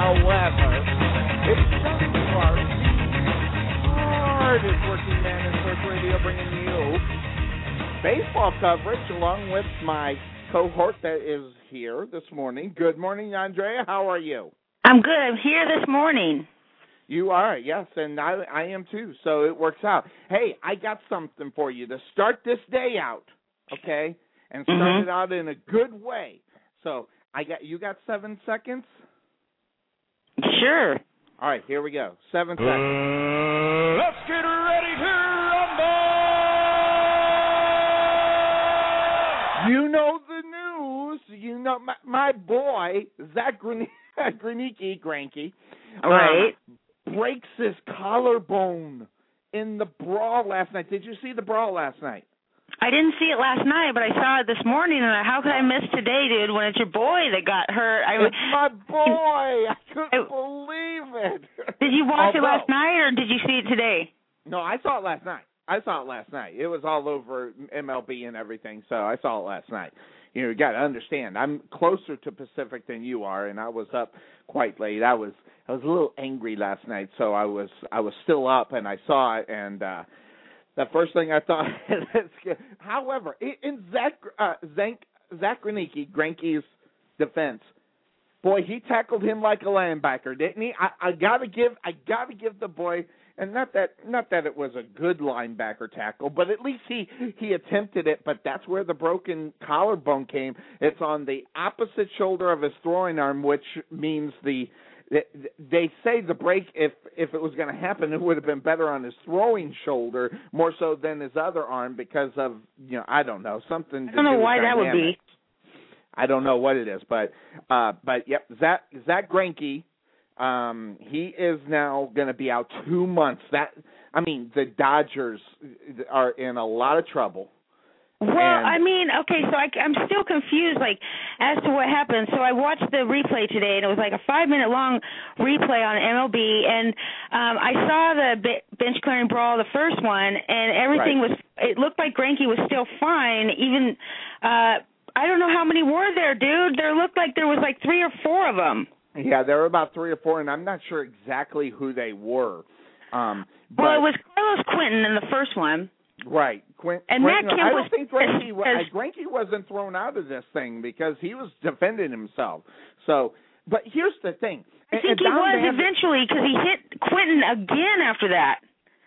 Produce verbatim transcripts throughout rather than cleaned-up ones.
However, it's Chuck Clark, hardest working man in sports radio, bringing you baseball coverage along with my cohort that is here this morning. Good morning, Andrea. How are you? I'm good. I'm here this morning. You are, yes, and I, I am too, so it works out. Hey, I got something for you to start this day out, okay, and start mm-hmm. it out in a good way. So I got you got seven seconds? Sure. All right, here we go. Seven seconds. Uh, let's get ready to rumble! You know the news. You know my, my boy Zach Greinke, Greinke, right, um, breaks his collarbone in the brawl last night. Did you see the brawl last night? I didn't see it last night, but I saw it this morning. And how could I miss today, dude? When it's your boy that got hurt. I, it's my boy. I couldn't I, believe it. Did you watch Although, it last night, or did you see it today? No, I saw it last night. I saw it last night. It was all over M L B and everything, so I saw it last night. You know, you got to understand, I'm closer to Pacific than you are, and I was up quite late. I was I was a little angry last night, so I was I was still up, and I saw it, and uh, the first thing I thought. However, in Zach uh, Zach Zach Greinke, Greinke's defense, boy, he tackled him like a linebacker, didn't he? I, I gotta give I gotta give the boy. And not that not that it was a good linebacker tackle, but at least he, he attempted it. But that's where the broken collarbone came. It's on the opposite shoulder of his throwing arm, which means the they say the break, if if it was going to happen, it would have been better on his throwing shoulder more so than his other arm because of, you know, I don't know, something. I don't know why that would be. I don't know what it is, but uh, but yep, Zach Zach Greinke. Um, he is now going to be out two months. That I mean, the Dodgers are in a lot of trouble. Well, and I mean, okay, so I, I'm still confused, like, as to what happened. So I watched the replay today, and it was like a five-minute-long replay on M L B, and um, I saw the bench clearing brawl, the first one, and everything right. was. It looked like Greinke was still fine. Even uh, I don't know how many were there, dude. There looked like there was like three or four of them. Yeah, there were about three or four, and I'm not sure exactly who they were. Um, but, well, it was Carlos Quentin in the first one. Right. Quint, and Quentin, that kid I was, don't think Greinke, was, Greinke wasn't thrown out of this thing because he was defending himself. So, but here's the thing. I think and he was eventually because he hit Quentin again after that.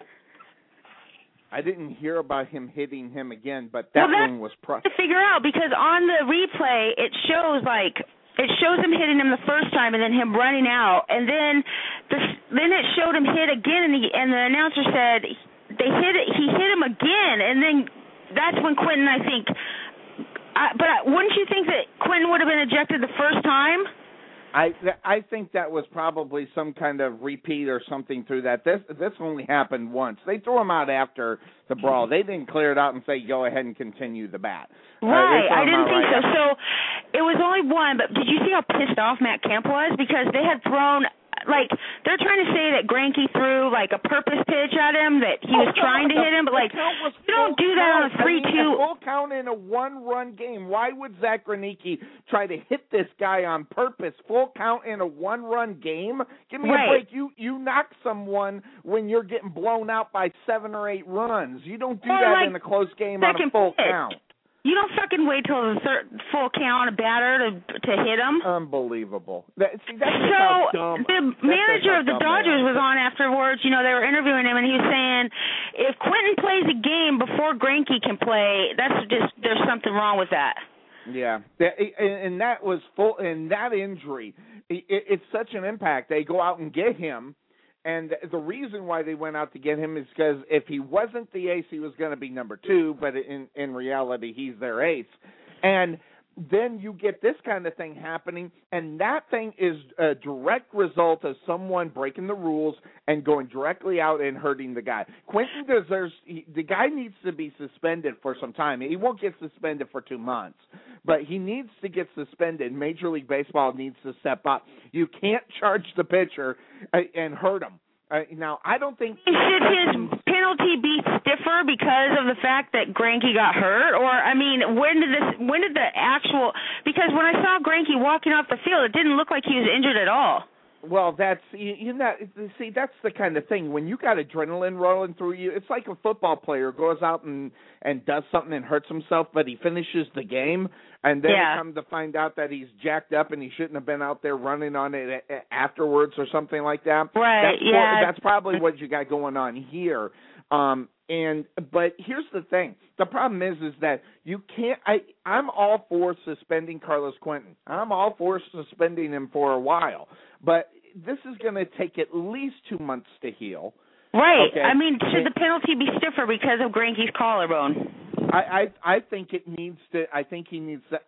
I didn't hear about him hitting him again, but that well, one was pro- to figure out because on the replay it shows like. It shows him hitting him the first time and then him running out. And then the, then it showed him hit again, and, he, and the announcer said they hit it, he hit him again. And then that's when Quentin, I think I, – but wouldn't you think that Quentin would have been ejected the first time? I I think that was probably some kind of repeat or something through that. This this only happened once. They threw him out after the brawl. They didn't clear it out and say, go ahead and continue the bat. Right. Uh, I didn't think right so. after. So it was only one, but did you see how pissed off Matt Kemp was? Because they had thrown – like, they're trying to say that Greinke threw, like, a purpose pitch at him, that he was oh, trying to the, hit him, but, like, you don't do that count. on a three two. I mean, a full count in a one-run game. Why would Zach Greinke try to hit this guy on purpose? Full count in a one-run game? Give me right. a break. You you knock someone when you're getting blown out by seven or eight runs. You don't do or that like in a close game on a full pitch. count. You don't fucking wait till the third, full count on a batter to to hit him. Unbelievable. That, see, that's so how dumb, the that's manager of the Dodgers was on afterwards. You know, they were interviewing him, and he was saying, if Quentin plays a game before Greinke can play, that's just there's something wrong with that. Yeah, and that was full. And that injury, it's such an impact. They go out and get him. And the reason why they went out to get him is because if he wasn't the ace, he was going to be number two. But in, in reality, he's their ace. And then you get this kind of thing happening, and that thing is a direct result of someone breaking the rules and going directly out and hurting the guy. Quentin deserves he, – the guy needs to be suspended for some time. He won't get suspended for two months, but he needs to get suspended. Major League Baseball needs to step up. You can't charge the pitcher and hurt him. Uh, now, I don't think – should his penalty be stiffer because of the fact that Greinke got hurt? Or, I mean, when did this? When did the actual – because when I saw Greinke walking off the field, it didn't look like he was injured at all. Well, that's you, you know. See, that's the kind of thing when you got adrenaline rolling through you. It's like a football player goes out and and does something and hurts himself, but he finishes the game, and then yeah. you come to find out that he's jacked up and he shouldn't have been out there running on it afterwards or something like that. Right. That's yeah. More, that's probably what you got going on here. Um, and but here's the thing: the problem is, is that you can't. I I'm all for suspending Carlos Quentin. I'm all for suspending him for a while, but this is going to take at least two months to heal. Right. Okay? I mean, should the penalty be stiffer because of Greinke's collarbone? I, I I think it needs to. I think he needs to.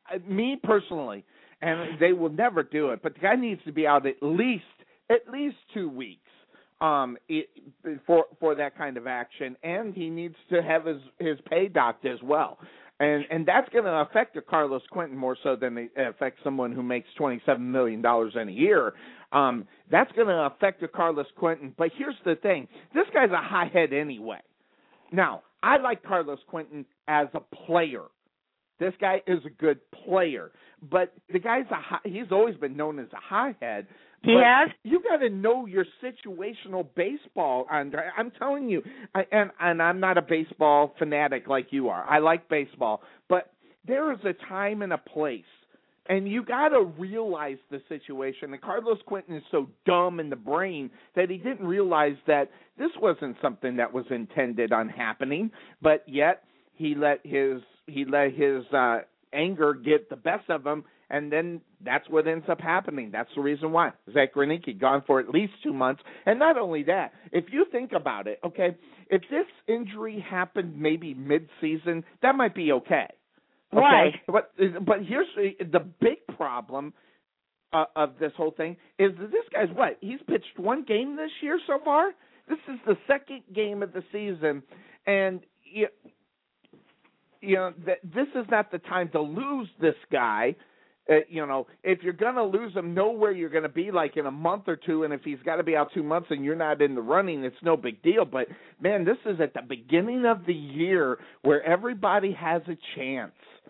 Me personally, and they will never do it, but the guy needs to be out at least at least two weeks. Um, it, for for that kind of action, and he needs to have his, his pay docked as well, and and that's going to affect a Carlos Quentin more so than it affects someone who makes twenty-seven million dollars in a year. Um, that's going to affect a Carlos Quentin. But here's the thing: this guy's a hothead anyway. Now, I like Carlos Quentin as a player. This guy is a good player, but the guy's a high, he's always been known as a hothead. He has. You got to know your situational baseball, Andre. I'm telling you, I, and and I'm not a baseball fanatic like you are. I like baseball, but there is a time and a place, and you got to realize the situation. And Carlos Quentin is so dumb in the brain that he didn't realize that this wasn't something that was intended on happening, but yet he let his he let his uh, anger get the best of him. And then that's what ends up happening. That's the reason why. Zach Greinke gone for at least two months. And not only that, if you think about it, okay, if this injury happened maybe mid-season, that might be okay. Okay? Why? But, but here's the big problem uh, of this whole thing is that this guy's what? He's pitched one game this year so far? This is the second game of the season. And you, you know, th- this is not the time to lose this guy. Uh, you know, if you're going to lose him, know where you're going to be like in a month or two, and if he's got to be out two months and you're not in the running, it's no big deal. But, man, this is at the beginning of the year where everybody has a chance.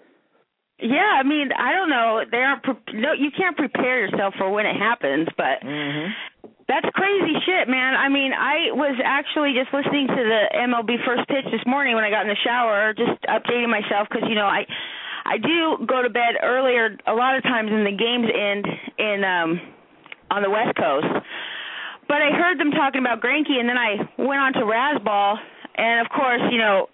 Yeah, I mean, I don't know. They aren't pre- no, you can't prepare yourself for when it happens, but mm-hmm. That's crazy shit, man. I mean, I was actually just listening to the M L B First Pitch this morning when I got in the shower, just updating myself because, you know, I – I do go to bed earlier a lot of times when the games end in um, on the West Coast. But I heard them talking about Greinke, and then I went on to Razzball, and of course, you know,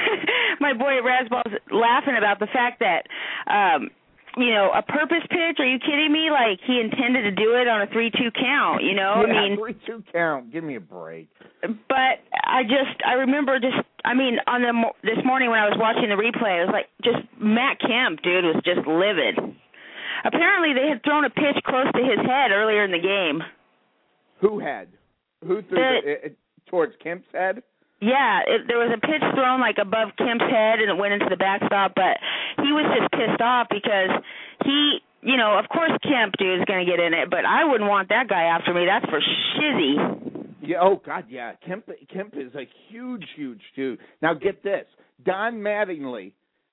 my boy Razzball's laughing about the fact that, um, you know, a purpose pitch. Are you kidding me? Like he intended to do it on a three two count. You know, yeah, I mean, three two count. Give me a break. But I just I remember just. I mean, on the this morning when I was watching the replay, it was like just Matt Kemp, dude, was just livid. Apparently, they had thrown a pitch close to his head earlier in the game. Who had? Who threw the, the, it, towards Kemp's head? Yeah, it, there was a pitch thrown like above Kemp's head, and it went into the backstop. But he was just pissed off because he, you know, of course Kemp, dude, is going to get in it, but I wouldn't want that guy after me. That's for shizzy. Yeah. Oh God. Yeah. Kemp. Kemp is a huge, huge dude. Now get this. Don Mattingly.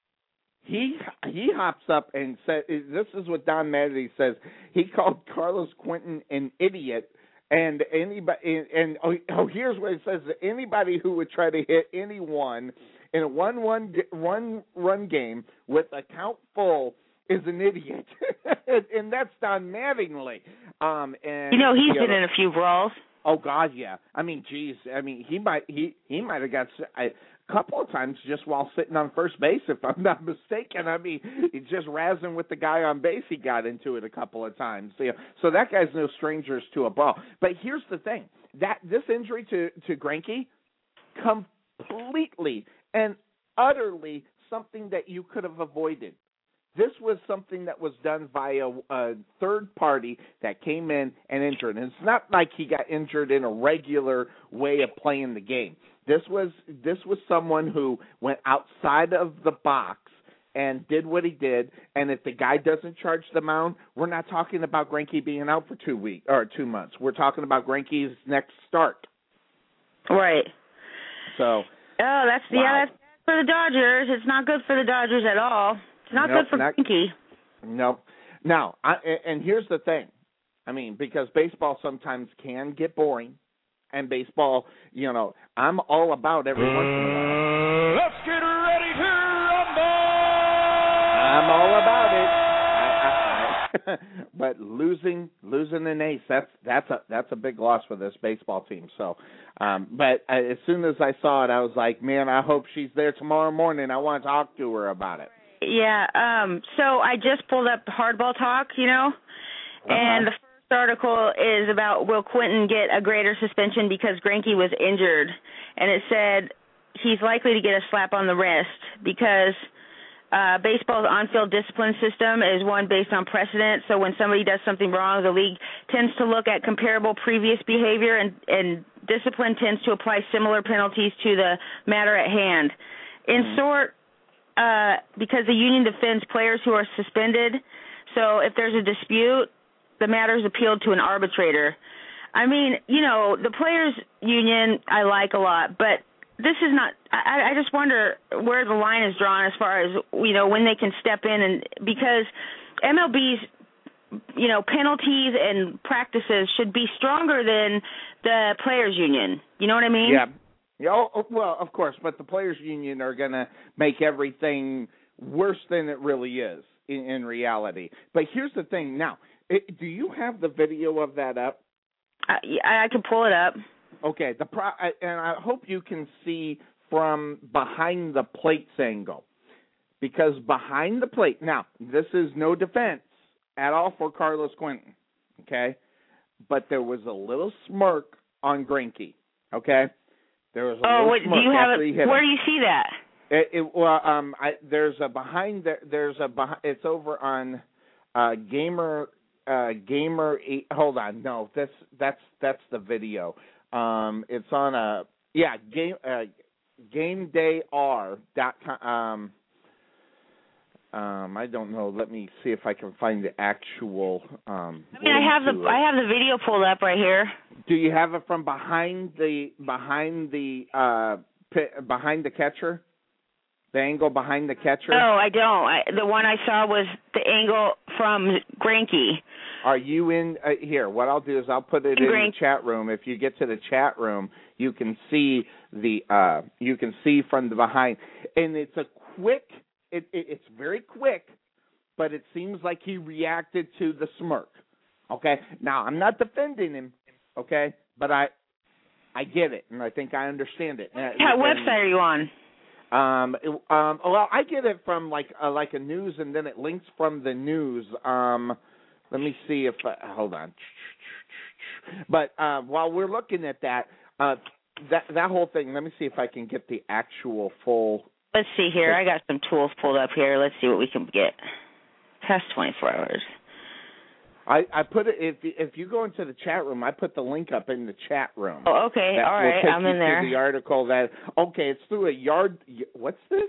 He he hops up and said, "This is what Don Mattingly says." He called Carlos Quentin an idiot, and anybody. And, and oh, oh, here's what it says: anybody who would try to hit anyone in a one one one run game with a count full is an idiot, and that's Don Mattingly. Um, and you know he's you been know, in a few brawls. Oh God, yeah. I mean, geez. I mean, he might he he might have got a couple of times just while sitting on first base, if I'm not mistaken. I mean, he's just razzing with the guy on base. He got into it a couple of times. So, so that guy's no strangers to a brawl. But here's the thing: that this injury to to Greinke, completely and utterly something that you could have avoided. This was something that was done via a third party that came in and injured. And it's not like he got injured in a regular way of playing the game. This was this was someone who went outside of the box and did what he did. And if the guy doesn't charge the mound, we're not talking about Greinke being out for two weeks or two months. We're talking about Greinke's next start. Right. So. Oh, that's wow. yeah. That's for the Dodgers. It's not good for the Dodgers at all. It's not nope, good for not, Greinke. Nope. Now, I, and here's the thing. I mean, because baseball sometimes can get boring, and baseball, you know, I'm all about every once in a while. Let's get ready to rumble! I'm all about it. I, I, I, but losing, losing an ace, that's that's a that's a big loss for this baseball team. So, um, but I, as soon as I saw it, I was like, man, I hope she's there tomorrow morning. I want to talk to her about it. Yeah. Um. So I just pulled up Hardball Talk, you know, Uh-huh. and the first article is about will Quentin get a greater suspension because Greinke was injured, and it said he's likely to get a slap on the wrist because uh, baseball's on-field discipline system is one based on precedent. So when somebody does something wrong, the league tends to look at comparable previous behavior, and, and discipline tends to apply similar penalties to the matter at hand. In mm-hmm. short, uh, because the union defends players who are suspended, so if there's a dispute, the matter is appealed to an arbitrator. I mean, you know, the players' union I like a lot, but this is not – I, I just wonder where the line is drawn as far as, you know, when they can step in. And because M L B's, you know, penalties and practices should be stronger than the players' union. You know what I mean? Yeah. Yeah. Oh, well, of course, but the players' union are going to make everything worse than it really is in, in reality. But here's the thing. Now, it, do you have the video of that up? I, I can pull it up. Okay, the pro, and I hope you can see from behind the plates angle, because behind the plate, now, this is no defense at all for Carlos Quentin, okay, but there was a little smirk on Greinke, okay? There was a oh, little wait, smirk do you have after it? he hit Where him. do you see that? It, it, well, um, I, there's a behind there. There's a behind. It's over on uh, Gamer. Uh, Gamer. Eight, hold on, no, that's that's that's the video. Um, it's on a yeah game uh, game day r dot com. Um, um, I don't know. Let me see if I can find the actual. Um, I mean, I have the it. I have the video pulled up right here. Do you have it from behind the behind the uh, pit, behind the catcher? The angle behind the catcher? No, I don't. I, the one I saw was the angle from Greinke. Are you in uh, here? What I'll do is I'll put it in, in the chat room. If you get to the chat room, you can see the uh, you can see from the behind, and it's a quick. It, it, it's very quick, but it seems like he reacted to the smirk. Okay, now I'm not defending him. Okay, but I I get it, and I think I understand it. What and, website are you on? Um, it, um, well, I get it from like uh, like a news, and then it links from the news. Um, let me see if uh, hold on. But uh, while we're looking at that, uh, that that whole thing, let me see if I can get the actual full. Let's see here. I got some tools pulled up here. Let's see what we can get. Past twenty-four hours. I, I put it if if you go into the chat room, I put the link up in the chat room. Oh, okay, that all right, will take I'm you in there. To the article that okay, it's through a yard. What's this?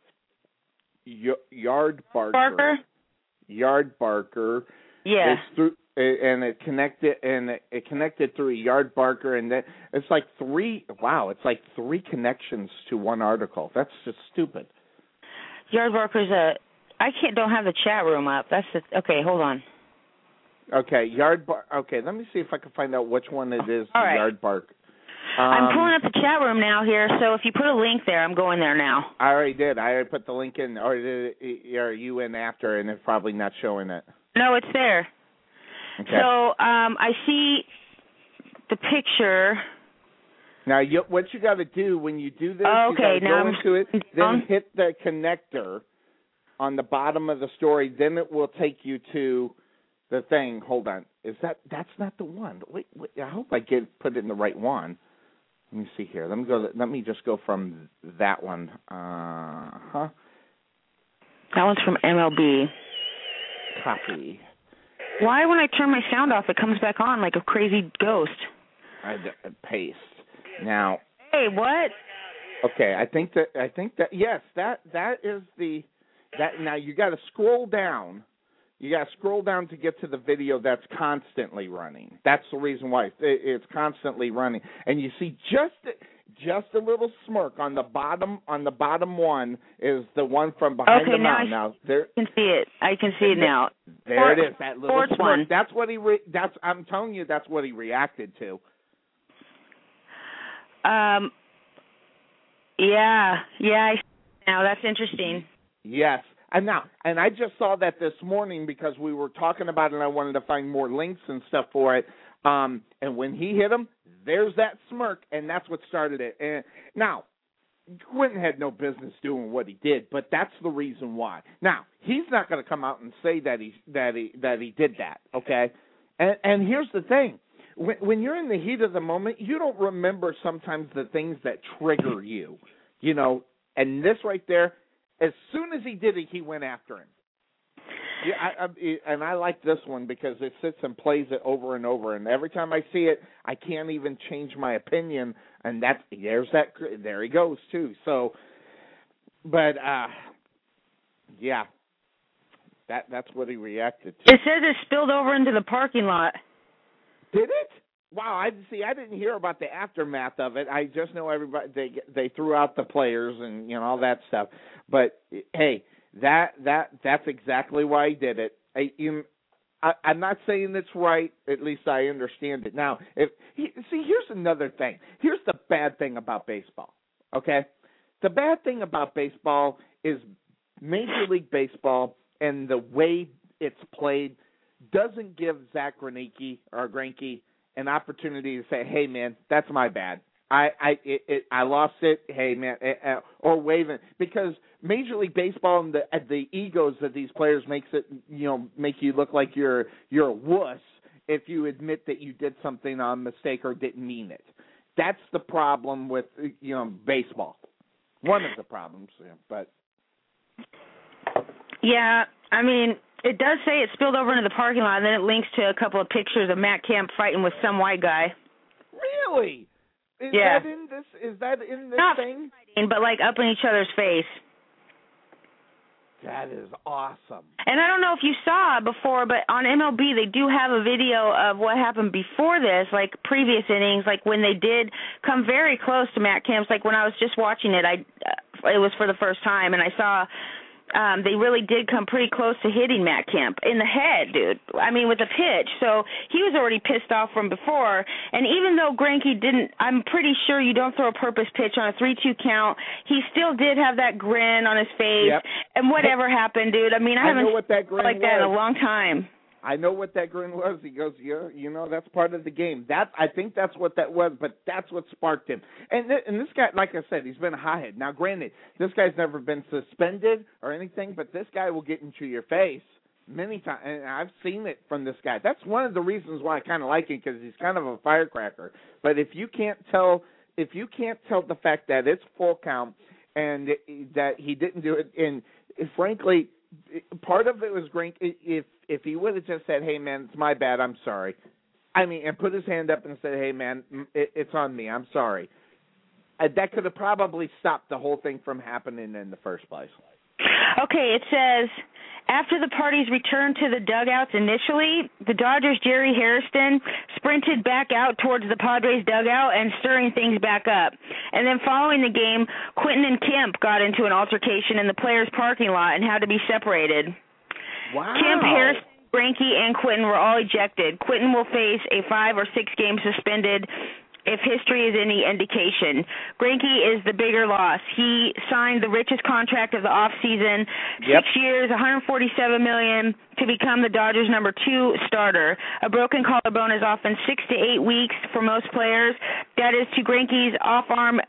Y- yard barker. Barker. Yard barker. Yeah. It's through and it connected and it, it connected through a yard barker, and then it's like three. Wow, it's like three connections to one article. That's just stupid. Yard barker's a. I can't. Don't have the chat room up. That's the, okay. Hold on. Okay, yard bar. Okay, let me see if I can find out which one it is. All the right. Yard bark. Um, I'm pulling up the chat room now here. So if you put a link there, I'm going there now. I already did. I already put the link in. Or did it, are you in after? And it's probably not showing it. No, it's there. Okay. So um, I see the picture. Now, you, what you got to do when you do this, oh, okay, you got to now go I'm into it, then um, hit the connector on the bottom of the story. Then it will take you to the thing. Hold on. Is that that's not the one? Wait, wait I hope I get put it in the right one. Let me see here. Let me go. Let me just go from that one. Uh huh. That one's from M L B. Copy. Why, when I turn my sound off, it comes back on like a crazy ghost? I, I paste now. Hey, what? Okay, I think that I think that yes, that that is the that. Now you got to scroll down. You got to scroll down to get to the video that's constantly running. That's the reason why it, it's constantly running. And you see just just a little smirk on the bottom. On the bottom one is the one from behind okay, the now mound. I Now there, can see it. I can see it now. There Fourth, it is. That little fourth smirk. one. That's what he. Re, that's. I'm telling you, that's what he reacted to. Um. Yeah. Yeah. I see now that's interesting. Yes. And now, and I just saw that this morning because we were talking about it and I wanted to find more links and stuff for it. Um, and when he hit him, there's that smirk, and that's what started it. And now, Quentin had no business doing what he did, but that's the reason why. Now, he's not going to come out and say that he that he that he did that, okay? And and here's the thing. When, when you're in the heat of the moment, you don't remember sometimes the things that trigger you, you know. And this right there, as soon as he did it, he went after him. Yeah, I, I, and I like this one because it sits and plays it over and over. And every time I see it, I can't even change my opinion. And that's there's that there he goes too. So, but uh, yeah, that that's what he reacted to. It says it spilled over into the parking lot. Did it? Wow, I see. I didn't hear about the aftermath of it. I just know everybody they they threw out the players and you know all that stuff. But hey, that that that's exactly why he did it. I, you, I, I'm not saying it's right. At least I understand it now. If he, see, here's another thing. Here's the bad thing about baseball. Okay, the bad thing about baseball is Major League Baseball and the way it's played doesn't give Zach Greinke or Greinke an opportunity to say, "Hey, man, that's my bad. I I it, it, I lost it. Hey, man," uh, or waving because Major League Baseball and the uh, the egos of these players makes it you know make you look like you're you're a wuss if you admit that you did something on mistake or didn't mean it. That's the problem with you know baseball. One of the problems, yeah, but yeah, I mean. It does say it spilled over into the parking lot, and then it links to a couple of pictures of Matt Kemp fighting with some white guy. Really? Is yeah. that in this? Is that in this Not thing? Fighting, but like up in each other's face. That is awesome. And I don't know if you saw before, but on M L B they do have a video of what happened before this, like previous innings, like when they did come very close to Matt Kemp's. Like when I was just watching it, I uh, it was for the first time, and I saw. Um, they really did come pretty close to hitting Matt Kemp in the head, dude. I mean, with a pitch. So he was already pissed off from before. And even though Greinke didn't, I'm pretty sure you don't throw a purpose pitch on a three two count, he still did have that grin on his face. Yep. And whatever happened, dude, I mean, I, I haven't know what that seen grin like that was. in a long time. I know what that grin was. He goes, yeah, you know, that's part of the game. That I think that's what that was, but that's what sparked him. And th- and this guy, like I said, he's been a hothead. Now, granted, this guy's never been suspended or anything, but this guy will get into your face many times, and I've seen it from this guy. That's one of the reasons why I kind of like him because he's kind of a firecracker. But if you can't tell, if you can't tell the fact that it's full count and it, that he didn't do it, and frankly. Part of it was great if if he would have just said, "Hey man, it's my bad, I'm sorry." I mean, and put his hand up and said, "Hey man, it, it's on me, I'm sorry." Uh, that could have probably stopped the whole thing from happening in the first place. Okay, it says after the parties returned to the dugouts initially, the Dodgers' Jerry Hairston sprinted back out towards the Padres' dugout and stirring things back up. And then following the game, Quentin and Kemp got into an altercation in the players' parking lot and had to be separated. Wow. Kemp, Hairston, Greinke, and Quentin were all ejected. Quentin will face a five- or six-game suspended if history is any indication. Greinke is the bigger loss. He signed the richest contract of the offseason, yep. six years, one hundred forty-seven million dollars to become the Dodgers' number two starter. A broken collarbone is often six to eight weeks for most players. That is to Greinke's off-arm.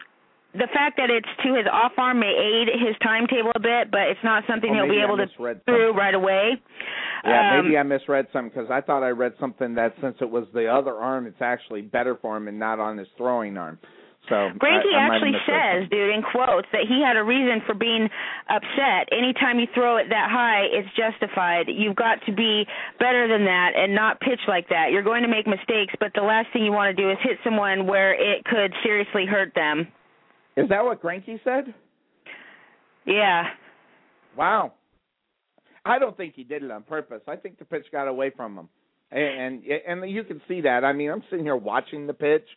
The fact that it's to his off-arm may aid his timetable a bit, but it's not something oh, he'll be able to something. through right away. Yeah, um, maybe I misread something because I thought I read something that since it was the other arm, it's actually better for him and not on his throwing arm. So Greinke I, I actually says, something. dude, in quotes, that he had a reason for being upset. Anytime you throw it that high, it's justified. You've got to be better than that and not pitch like that. You're going to make mistakes, but the last thing you want to do is hit someone where it could seriously hurt them. Is that what Greinke said? Yeah. Wow. I don't think he did it on purpose. I think the pitch got away from him, and and, and you can see that. I mean, I'm sitting here watching the pitch,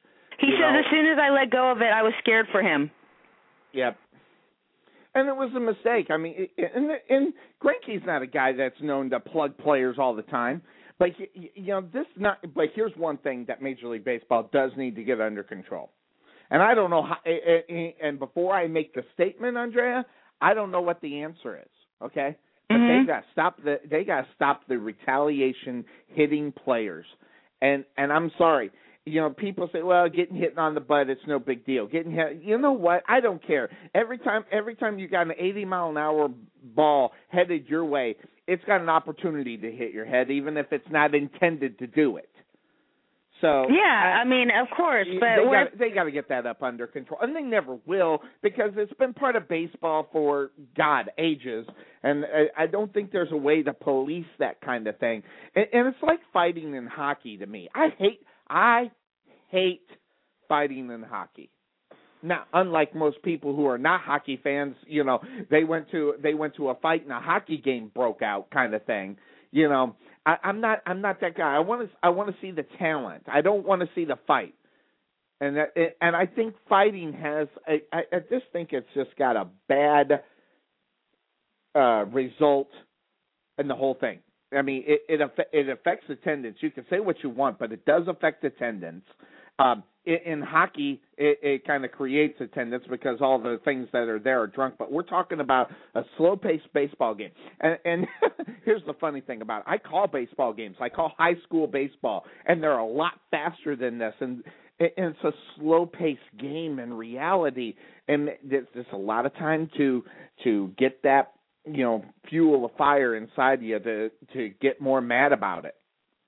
He you says know, as soon as I let go of it, I was scared for him. Yep. And it was a mistake. I mean, and, and Greinke's not a guy that's known to plug players all the time. But, you know, this not. But here's one thing that Major League Baseball does need to get under control. And I don't know how. And before I make the statement, Andrea, I don't know what the answer is. Okay, but mm-hmm. they got to stop the. They got to stop the retaliation hitting players. And and I'm sorry. You know, people say, well, getting hit on the butt, it's no big deal. Getting hit, you know what? I don't care. Every time every time you got an eighty mile an hour ball headed your way, it's got an opportunity to hit your head, even if it's not intended to do it. So yeah, I, I mean, of course, but they got, they got to get that up under control, and they never will, because it's been part of baseball for God ages, and I, I don't think there's a way to police that kind of thing. And, and it's like fighting in hockey to me. I hate. I hate fighting in hockey. Now, unlike most people who are not hockey fans, you know, they went to they went to a fight and a hockey game broke out, kind of thing. You know, I, I'm not I'm not that guy. I want to I want to see the talent. I don't want to see the fight. And that, and I think fighting has. I, I, I just think it's just got a bad uh, result in the whole thing. I mean, it it, it affects attendance. You can say what you want, but it does affect attendance. Um, in, in hockey, it, it kind of creates attendance because all the things that are there are drunk. But we're talking about a slow-paced baseball game. And, and here's the funny thing about it. I call baseball games. I call high school baseball, and they're a lot faster than this. And, and it's a slow-paced game in reality. And there's, there's a lot of time to to get that, you know, fuel a fire inside you to to get more mad about it.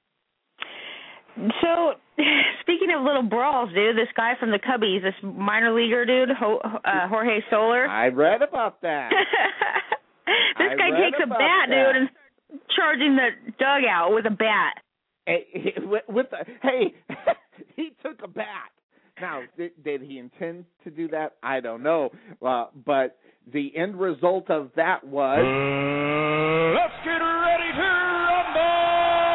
So, speaking of little brawls, dude, this guy from the Cubbies, this minor leaguer dude, Ho, uh, Jorge Soler. I read about that. This I guy takes a bat, that. dude, and starts charging the dugout with a bat. Hey, with, with the, hey, he took a bat. Now, did, did he intend to do that? I don't know. Uh, but the end result of that was... Uh, let's get ready to rumble!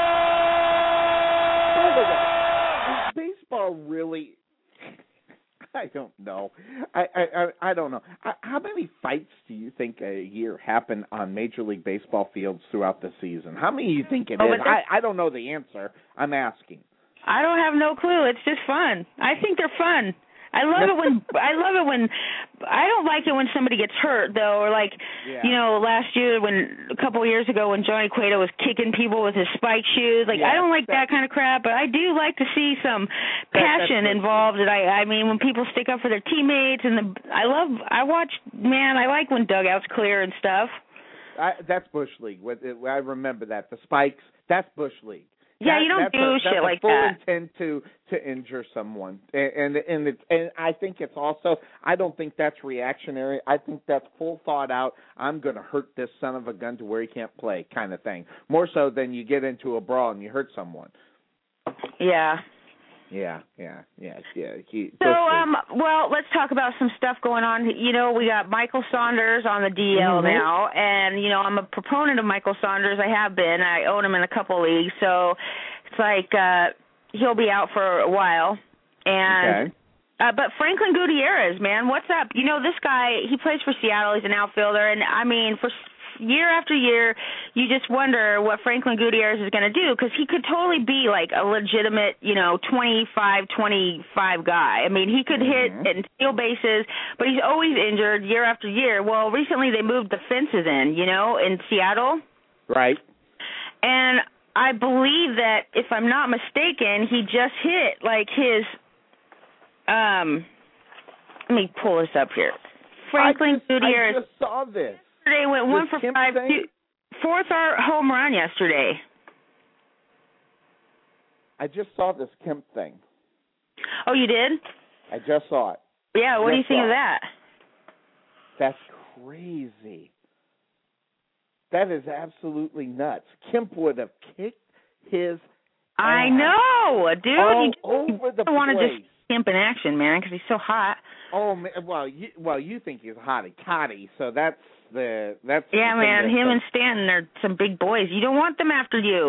Is baseball really... I don't know. I, I, I don't know. How many fights do you think a year happen on Major League Baseball fields throughout the season? How many do you think it oh, is? I, I don't know the answer. I'm asking. I don't have no clue. It's just fun. I think they're fun. I love it when I love it when I don't like it when somebody gets hurt though, or like yeah. you know last year when a couple of years ago when Johnny Cueto was kicking people with his spike shoes. Like yeah, I don't like that, that kind of crap, but I do like to see some passion that, involved. And I I mean when people stick up for their teammates, and the I love I watch man I like when dugouts clear and stuff. I, that's Bush League. I remember that the spikes. That's Bush League. Yeah, that, you don't that's do a, shit that's like a full that. intent to to injure someone, and and and, it's, and I think it's also. I don't think that's reactionary. I think that's full thought out. I'm going to hurt this son of a gun to where he can't play, kind of thing. More so than you get into a brawl and you hurt someone. Yeah. Yeah, yeah, yeah, yeah. He, so, um, well, let's talk about some stuff going on. You know, we got Michael Saunders on the D L mm-hmm. now, and, you know, I'm a proponent of Michael Saunders. I have been. I own him in a couple leagues, so it's like uh, he'll be out for a while. And, okay. uh, but Franklin Gutierrez, man, what's up? You know, this guy, he plays for Seattle. He's an outfielder, and, I mean, for year after year, you just wonder what Franklin Gutierrez is going to do, because he could totally be like a legitimate, you know, twenty-five twenty-five guy. I mean, he could mm-hmm. hit and steal bases, but he's always injured year after year. Well, recently they moved the fences in, you know, in Seattle. Right. And I believe that, if I'm not mistaken, he just hit like his, um, let me pull this up here. Franklin I just, Gutierrez. I just saw this. Yesterday went one for Kemp five, thing? two, fourth home run yesterday. I just saw this Kemp thing. Oh, you did? I just saw it. Yeah, what just do you think of it. that? That's crazy. That is absolutely nuts. Kemp would have kicked his I ass know, dude. all you over the I want to place. just Kemp in action, man, because he's so hot. Oh, man, well, you, well, you think he's hotty toddy, so that's the that's yeah, the man. thing Him that, and Stanton are some big boys. You don't want them after you.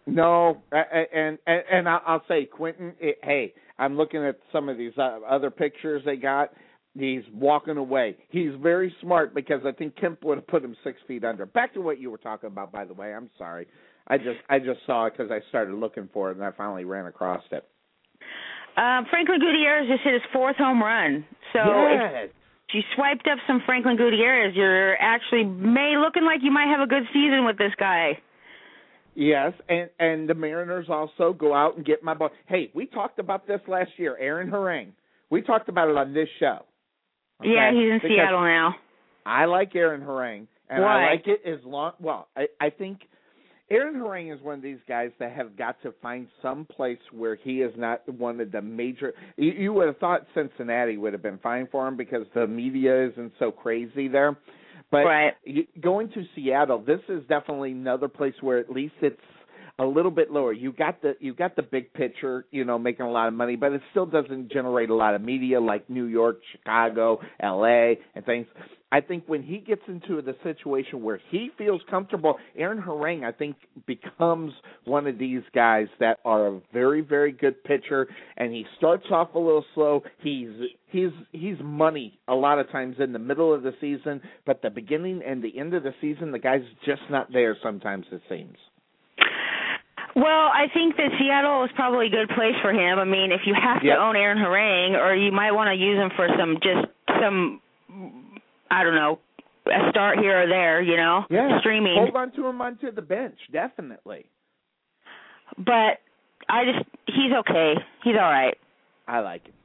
No, and and and I'll say Quentin. It, hey, I'm looking at some of these other pictures they got. He's walking away. He's very smart because I think Kemp would have put him six feet under. Back to what you were talking about, by the way. I'm sorry. I just I just saw it because I started looking for it and I finally ran across it. Um, Franklin Gutierrez just hit his fourth home run. So yes. if you swiped up some Franklin Gutierrez, you're actually may looking like you might have a good season with this guy. Yes, and, and the Mariners also go out and get my ball. Hey, we talked about this last year, Aaron Harang. We talked about it on this show. Okay? Yeah, he's in because Seattle now. I like Aaron Harang, and Why? I like it as long. Well, I, I think Aaron Harang is one of these guys that have got to find some place where he is not one of the major. You, you would have thought Cincinnati would have been fine for him because the media isn't so crazy there. But right. going to Seattle, this is definitely another place where at least it's a little bit lower. You got the you got the big pitcher, you know, making a lot of money, but it still doesn't generate a lot of media like New York, Chicago, L A, and things. I think when he gets into the situation where he feels comfortable, Aaron Harang, I think, becomes one of these guys that are a very, very good pitcher, and he starts off a little slow. He's he's he's money a lot of times in the middle of the season, but the beginning and the end of the season, the guy's just not there sometimes, it seems. Well, I think that Seattle is probably a good place for him. I mean, if you have to yep. own Aaron Harang, or you might want to use him for some just some, I don't know, a start here or there, you know, yeah. streaming. Hold on to him onto the bench, definitely. But I just, he's okay. He's all right. I like him.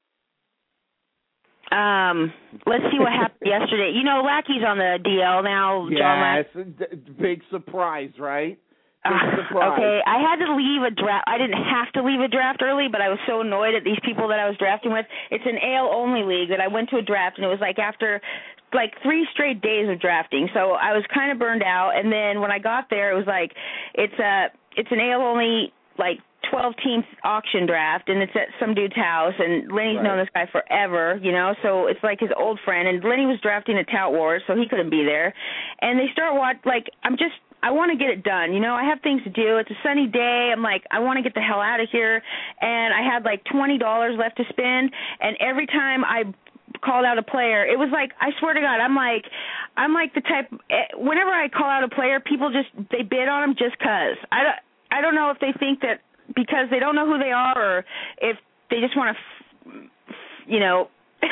Um, let's see what happened yesterday. You know, Lackey's on the D L now. Yes, John Lackey. Big surprise, right? Uh, okay, I had to leave a draft. I didn't have to leave a draft early, but I was so annoyed at these people that I was drafting with. It's an A L-only league that I went to a draft, and it was like after like three straight days of drafting. So I was kind of burned out, and then when I got there, it was like it's a it's an A L-only like twelve-team auction draft, and it's at some dude's house, and Lenny's right. known this guy forever, you know, so it's like his old friend, and Lenny was drafting at Tout Wars, so he couldn't be there, and they start watch like I'm just I want to get it done. You know, I have things to do. It's a sunny day. I'm like, I want to get the hell out of here. And I had like twenty dollars left to spend. And every time I called out a player, it was like, I swear to God, I'm like, I'm like the type, whenever I call out a player, people just, they bid on them just because. I don't, I don't know if they think that because they don't know who they are or if they just want to, you know,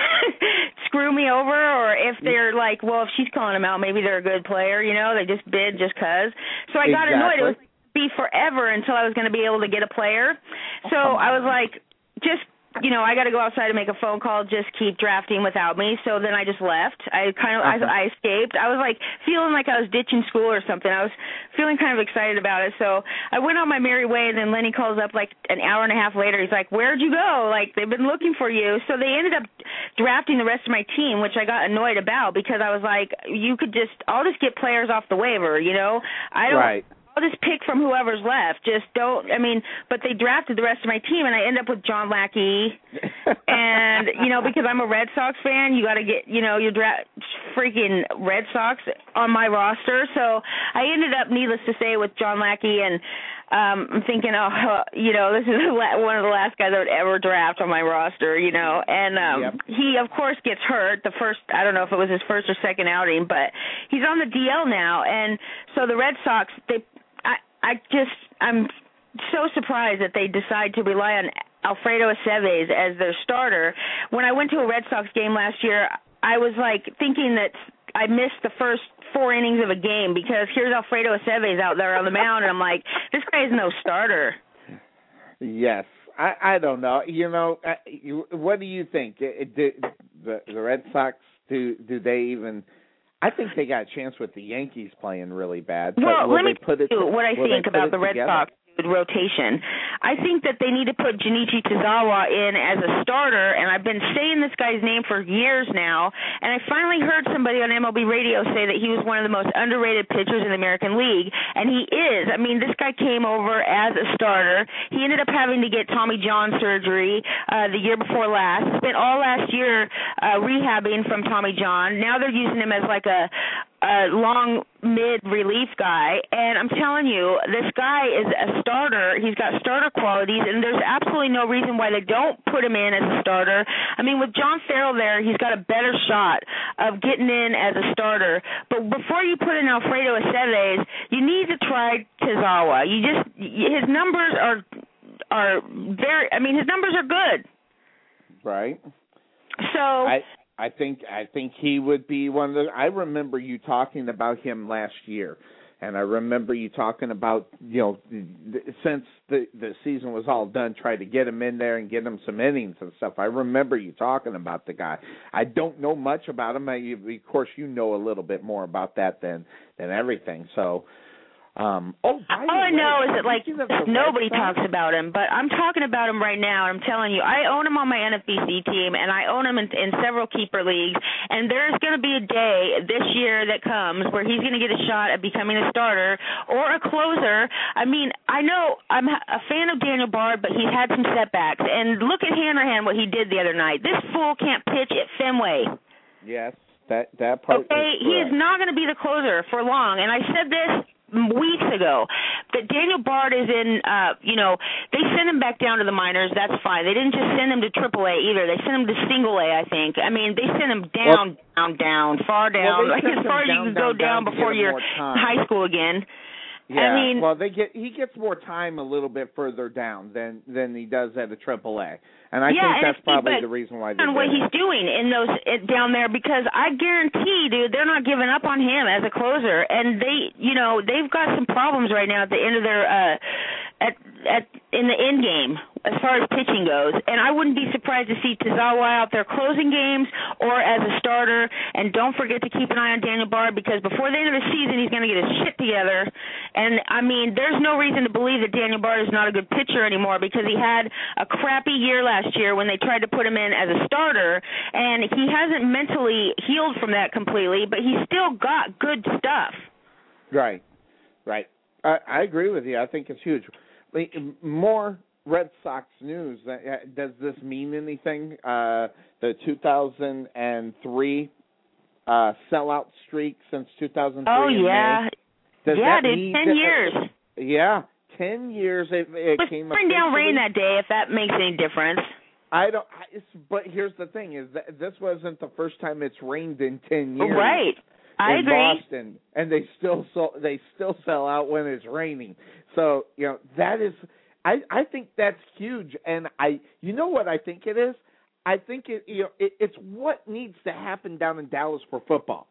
screw me over, or if they're like, well, if she's calling them out, maybe they're a good player, you know, they just bid just because. So I got exactly. annoyed. It was like be forever until I was going to be able to get a player. So I was like, just, you know, I got to go outside and make a phone call, just keep drafting without me. So then I just left. I kind of, uh-huh. I, I escaped. I was like feeling like I was ditching school or something. I was feeling kind of excited about it. So I went on my merry way, and then Lenny calls up like an hour and a half later. He's like, where'd you go? Like, they've been looking for you. So they ended up drafting the rest of my team, which I got annoyed about because I was like, you could just, I'll just get players off the waiver, you know? I don't. Right. I'll just pick from whoever's left. Just don't, I mean, but they drafted the rest of my team, and I end up with John Lackey. And, you know, because I'm a Red Sox fan, you got to get, you know, your draft freaking Red Sox on my roster. So I ended up, needless to say, with John Lackey, and um, I'm thinking, oh, uh, you know, this is one of the last guys I would ever draft on my roster, you know. And um, yep. he, of course, gets hurt the first, I don't know if it was his first or second outing, but he's on the D L now. And so the Red Sox, they, I, I just, I'm so surprised that they decide to rely on Alfredo Aceves as their starter. When I went to a Red Sox game last year, I was like thinking that I missed the first four innings of a game because here's Alfredo Aceves out there on the mound, and I'm like, this guy is no starter. Yes. I, I don't know. You know, I, you, what do you think? It, it, the, the Red Sox, do do they even – I think they got a chance with the Yankees playing really bad. Well, let me put it tell you what I think about the Red Sox rotation. I think that they need to put Junichi Tozawa in as a starter, and I've been saying this guy's name for years now, and I finally heard somebody on M L B radio say that he was one of the most underrated pitchers in the American League, and he is. I mean, this guy came over as a starter. He ended up having to get Tommy John surgery uh, the year before last. Spent all last year uh, rehabbing from Tommy John. Now they're using him as like a a long mid relief guy, and I'm telling you, this guy is a starter. He's got starter qualities, and there's absolutely no reason why they don't put him in as a starter. I mean, with John Farrell there, he's got a better shot of getting in as a starter. But before you put in Alfredo Aceves, you need to try Tazawa. You just his numbers are are very. I mean, his numbers are good. Right. So I I think I think he would be one of the. I remember you talking about him last year, and I remember you talking about you know since the the season was all done, try to get him in there and get him some innings and stuff. I remember you talking about the guy. I don't know much about him. I, of course, you know a little bit more about that than than everything. So. Um, oh, all I know is that, like, nobody talks about him, but I'm talking about him right now, and I'm telling you, I own him on my N F B C team, and I own him in, in several keeper leagues, and there's going to be a day this year that comes where he's going to get a shot at becoming a starter or a closer. I mean, I know I'm a fan of Daniel Bard, but he's had some setbacks, and look at Hanrahan, what he did the other night. This fool can't pitch at Fenway. Yes, that, that part okay, is he is not going to be the closer for long, and I said this weeks ago that Daniel Bard is in, uh, you know, they sent him back down to the minors. That's fine. They didn't just send him to triple A either. They sent him to single A, I think. I mean, they sent him down, well, down, down, far down, well, like as far as you can go down, down before you're in high school again. Yeah, I mean, well, they get he gets more time a little bit further down than than he does at a triple A, and I yeah, think that's and probably the reason why. And what it. he's doing in those it, down there, because I guarantee, dude, they're not giving up on him as a closer, and they, you know, they've got some problems right now at the end of their uh, at at in the end game as far as pitching goes, and I wouldn't be surprised to see Tazawa out there closing games or as a starter. And don't forget to keep an eye on Daniel Bard, because before the end of the season, he's going to get his shit together. And, I mean, there's no reason to believe that Daniel Bard is not a good pitcher anymore, because he had a crappy year last year when they tried to put him in as a starter, and he hasn't mentally healed from that completely, but he's still got good stuff. Right, right. I, I agree with you. I think it's huge. More Red Sox news. Does this mean anything? Uh, the two thousand three uh, sellout streak since two thousand three. Oh, yeah. Does yeah, that dude, mean ten that, years. Yeah, ten years. It, it, it came bring down rain that day, if that makes any difference. I don't. It's, but here's the thing: is that this wasn't the first time it's rained in ten years. Right. I in agree. Boston, and they still sell, they still sell out when it's raining. So you know that is. I, I think that's huge, and I, you know what I think it is? I think it, you know, it, it's what needs to happen down in Dallas for football,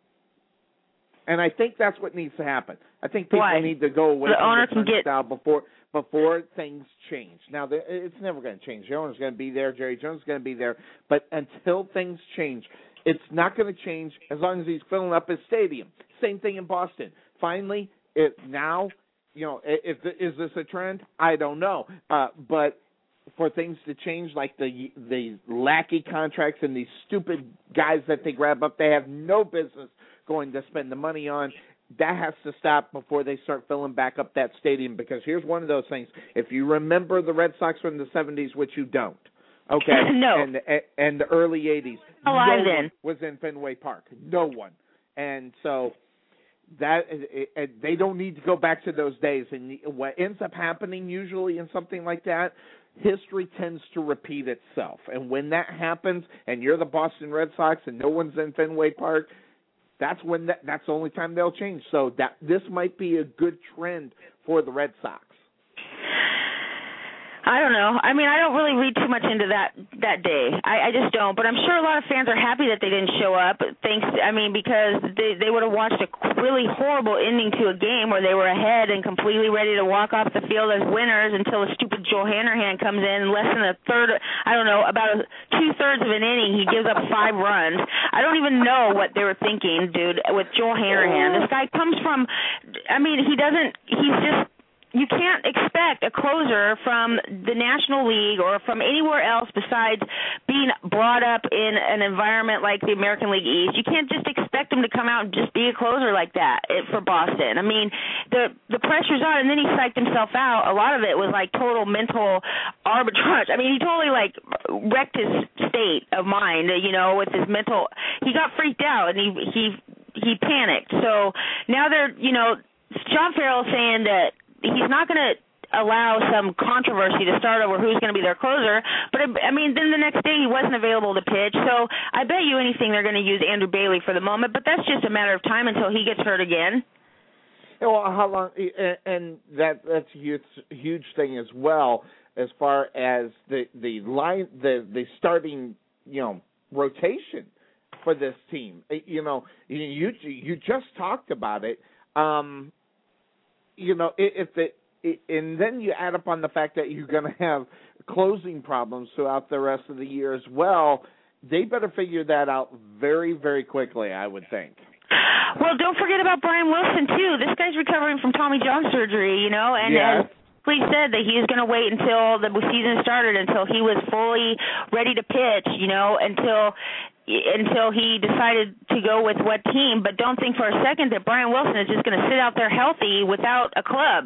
and I think that's what needs to happen. I think people Why? need to go away the from owner the can get style before before things change. Now, it's never going to change. The owner's going to be there. Jerry Jones is going to be there, but until things change, it's not going to change as long as he's filling up his stadium. Same thing in Boston. Finally, it now. You know, if, if is this a trend? I don't know. Uh, but for things to change, like the the lackey contracts and these stupid guys that they grab up, they have no business going to spend the money on. That has to stop before they start filling back up that stadium. Because here's one of those things: if you remember the Red Sox from the seventies, which you don't, okay, no, and and the early eighties, alive no then one was in Fenway Park. No one, and so. That it, it, they don't need to go back to those days, and what ends up happening usually in something like that, history tends to repeat itself. And when that happens, and you're the Boston Red Sox, and no one's in Fenway Park, that's when that, that's the only time they'll change. So that this might be a good trend for the Red Sox. I don't know. I mean, I don't really read too much into that that day. I, I just don't. But I'm sure a lot of fans are happy that they didn't show up. Thanks. I mean, because they they would have watched a really horrible ending to a game where they were ahead and completely ready to walk off the field as winners until a stupid Joel Hanrahan comes in less than a third. I don't know, about a, two thirds of an inning. He gives up five runs. I don't even know what they were thinking, dude. With Joel Hanrahan, this guy comes from. I mean, he doesn't. He's just. You can't expect a closer from the National League or from anywhere else besides being brought up in an environment like the American League East. You can't just expect him to come out and just be a closer like that for Boston. I mean, the the pressure's on, and then he psyched himself out. A lot of it was like total mental arbitrage. I mean, he totally like wrecked his state of mind, you know, with his mental. He got freaked out, and he he. He he panicked. So now they're, you know, Sean Farrell saying that he's not going to allow some controversy to start over who's going to be their closer. But, I mean, then the next day he wasn't available to pitch. So I bet you anything they're going to use Andrew Bailey for the moment, but that's just a matter of time until he gets hurt again. Well, how long? And that that's a huge, huge thing as well, as far as the the line, the the starting, you know, rotation for this team. You know, you you just talked about it. Um, you know, if the and then you add up on the fact that you're going to have closing problems throughout the rest of the year as well. They better figure that out very, very quickly, I would think. Well, don't forget about Brian Wilson, too. This guy's recovering from Tommy John surgery, you know, and yes. as he said that he was going to wait until the season started, until he was fully ready to pitch, you know, until until he decided to go with what team. But don't think for a second that Brian Wilson is just going to sit out there healthy without a club.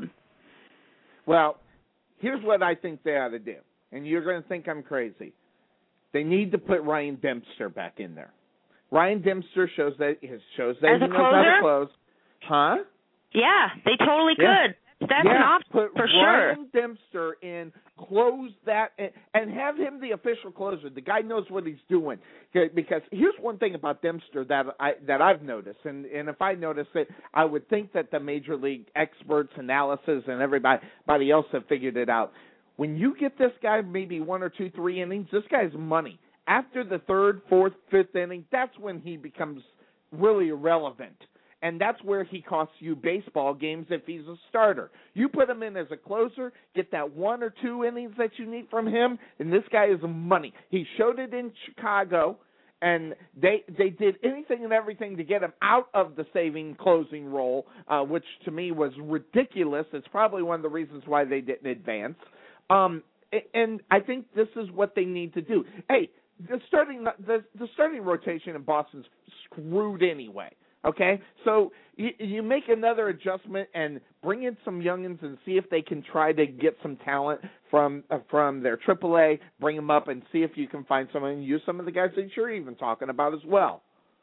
Well, here's what I think they ought to do, and you're going to think I'm crazy. They need to put Ryan Dempster back in there. Ryan Dempster shows that shows that As he a knows how to closer? close. Huh? Yeah, they totally Yeah. could. That's yeah, an option put for Ryan sure. Dempster in, close that, and, and have him the official closer. The guy knows what he's doing. Okay, because here's one thing about Dempster that I that I've noticed, and, and if I noticed it, I would think that the major league experts, analysis, and everybody, everybody else have figured it out. When you get this guy maybe one or two, three innings, this guy's money. After the third, fourth, fifth inning, that's when he becomes really irrelevant. And that's where he costs you baseball games if he's a starter. You put him in as a closer, get that one or two innings that you need from him, and this guy is money. He showed it in Chicago, and they they did anything and everything to get him out of the saving closing role, uh, which to me was ridiculous. It's probably one of the reasons why they didn't advance. Um, and I think this is what they need to do. Hey, the starting the, the starting rotation in Boston's screwed anyway. Okay, so you, you make another adjustment and bring in some youngins and see if they can try to get some talent from uh, from their triple A, bring them up and see if you can find someone and use some of the guys that you're even talking about as well.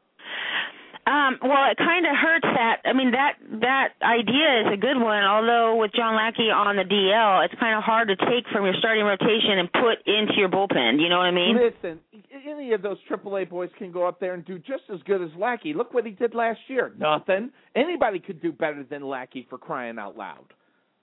Um, well, it kind of hurts that. I mean, that that idea is a good one, although with John Lackey on the D L, it's kind of hard to take from your starting rotation and put into your bullpen. You know what I mean? Listen, any of those triple A boys can go up there and do just as good as Lackey. Look what he did last year. Nothing. Anybody could do better than Lackey, for crying out loud.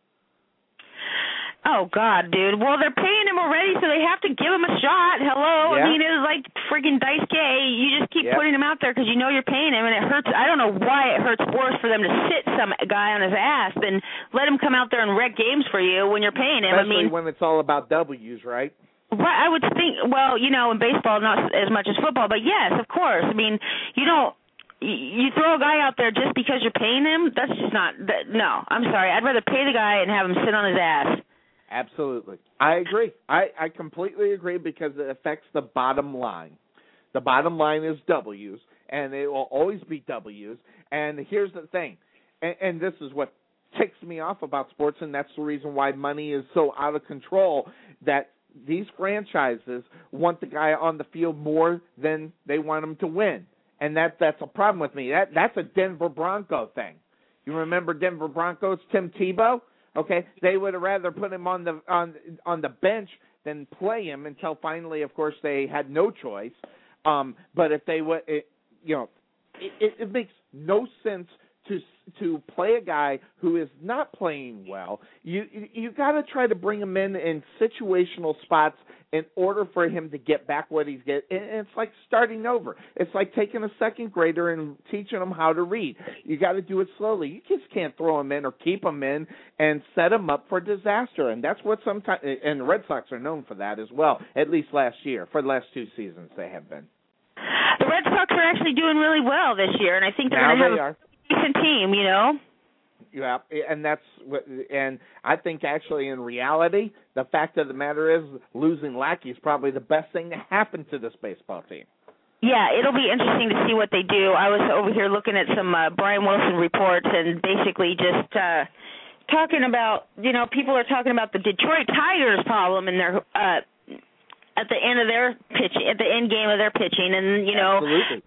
Oh, God, dude. Well, they're paying him already, so they have to give him a shot. Hello? Yeah. I mean, it was like freaking Dice K. You just keep yep. putting him out there because you know you're paying him, and it hurts. I don't know why it hurts worse for them to sit some guy on his ass than let him come out there and wreck games for you when you're paying him. Especially I mean, when it's all about W's, right? Right, I would think, well, you know, in baseball, not as much as football, but yes, of course. I mean, you don't, you throw a guy out there just because you're paying him, that's just not, that, no, I'm sorry. I'd rather pay the guy and have him sit on his ass. Absolutely. I agree. I, I completely agree because it affects the bottom line. The bottom line is W's, and it will always be W's. And here's the thing, and, and this is what ticks me off about sports, and that's the reason why money is so out of control, that these franchises want the guy on the field more than they want him to win. And that that's a problem with me. That That's a Denver Bronco thing. You remember Denver Broncos, Tim Tebow? Okay, they would have rather put him on the on on the bench than play him until finally, of course, they had no choice. Um, but if they would, it, you know, it, it, it makes no sense to to play a guy who is not playing well. You you, you got to try to bring him in in situational spots in order for him to get back what he's getting. And it's like starting over. It's like taking a second grader and teaching him how to read. You got to do it slowly. You just can't throw him in or keep him in and set him up for disaster. And that's what sometimes, and the Red Sox are known for that as well, at least last year. For the last two seasons they have been. The Red Sox are actually doing really well this year, and I think they're going to have are. a decent team, you know? Yeah, and that's what, and I think actually in reality, the fact of the matter is losing Lackey is probably the best thing to happen to this baseball team. Yeah, it'll be interesting to see what they do. I was over here looking at some uh, Brian Wilson reports and basically just uh, talking about, you know, people are talking about the Detroit Tigers problem in their uh, at the end of their pitch, at the end game of their pitching, and you know, Absolutely.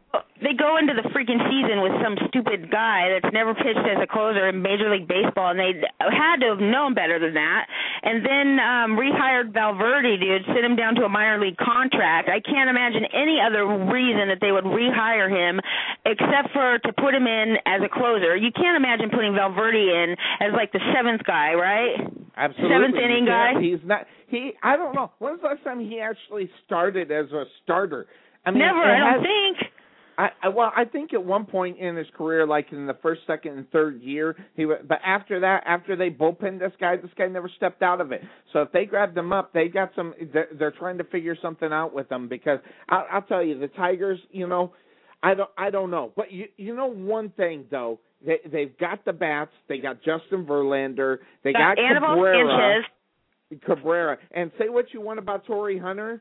they go into the freaking season with some stupid guy that's never pitched as a closer in Major League Baseball, and they had to have known better than that. And then um, rehired Valverde, dude, sent him down to a minor league contract. I can't imagine any other reason that they would rehire him except for to put him in as a closer. You can't imagine putting Valverde in as like the seventh guy, right? Absolutely. Seventh inning guy. He's not. He. I don't know. When's the last time he actually started as a starter? I mean, Never. I don't has, think. I, I well, I think at one point in his career, like in the first, second, and third year, he. But after that, after they bullpenned this guy, this guy never stepped out of it. So if they grabbed him up, they got some. They're, they're trying to figure something out with him because I, I'll tell you, the Tigers. You know, I don't. I don't know. But you. You know one thing though. They, they've got the bats. They got Justin Verlander. They got, got Cabrera. Cabrera. And say what you want about Torrey Hunter.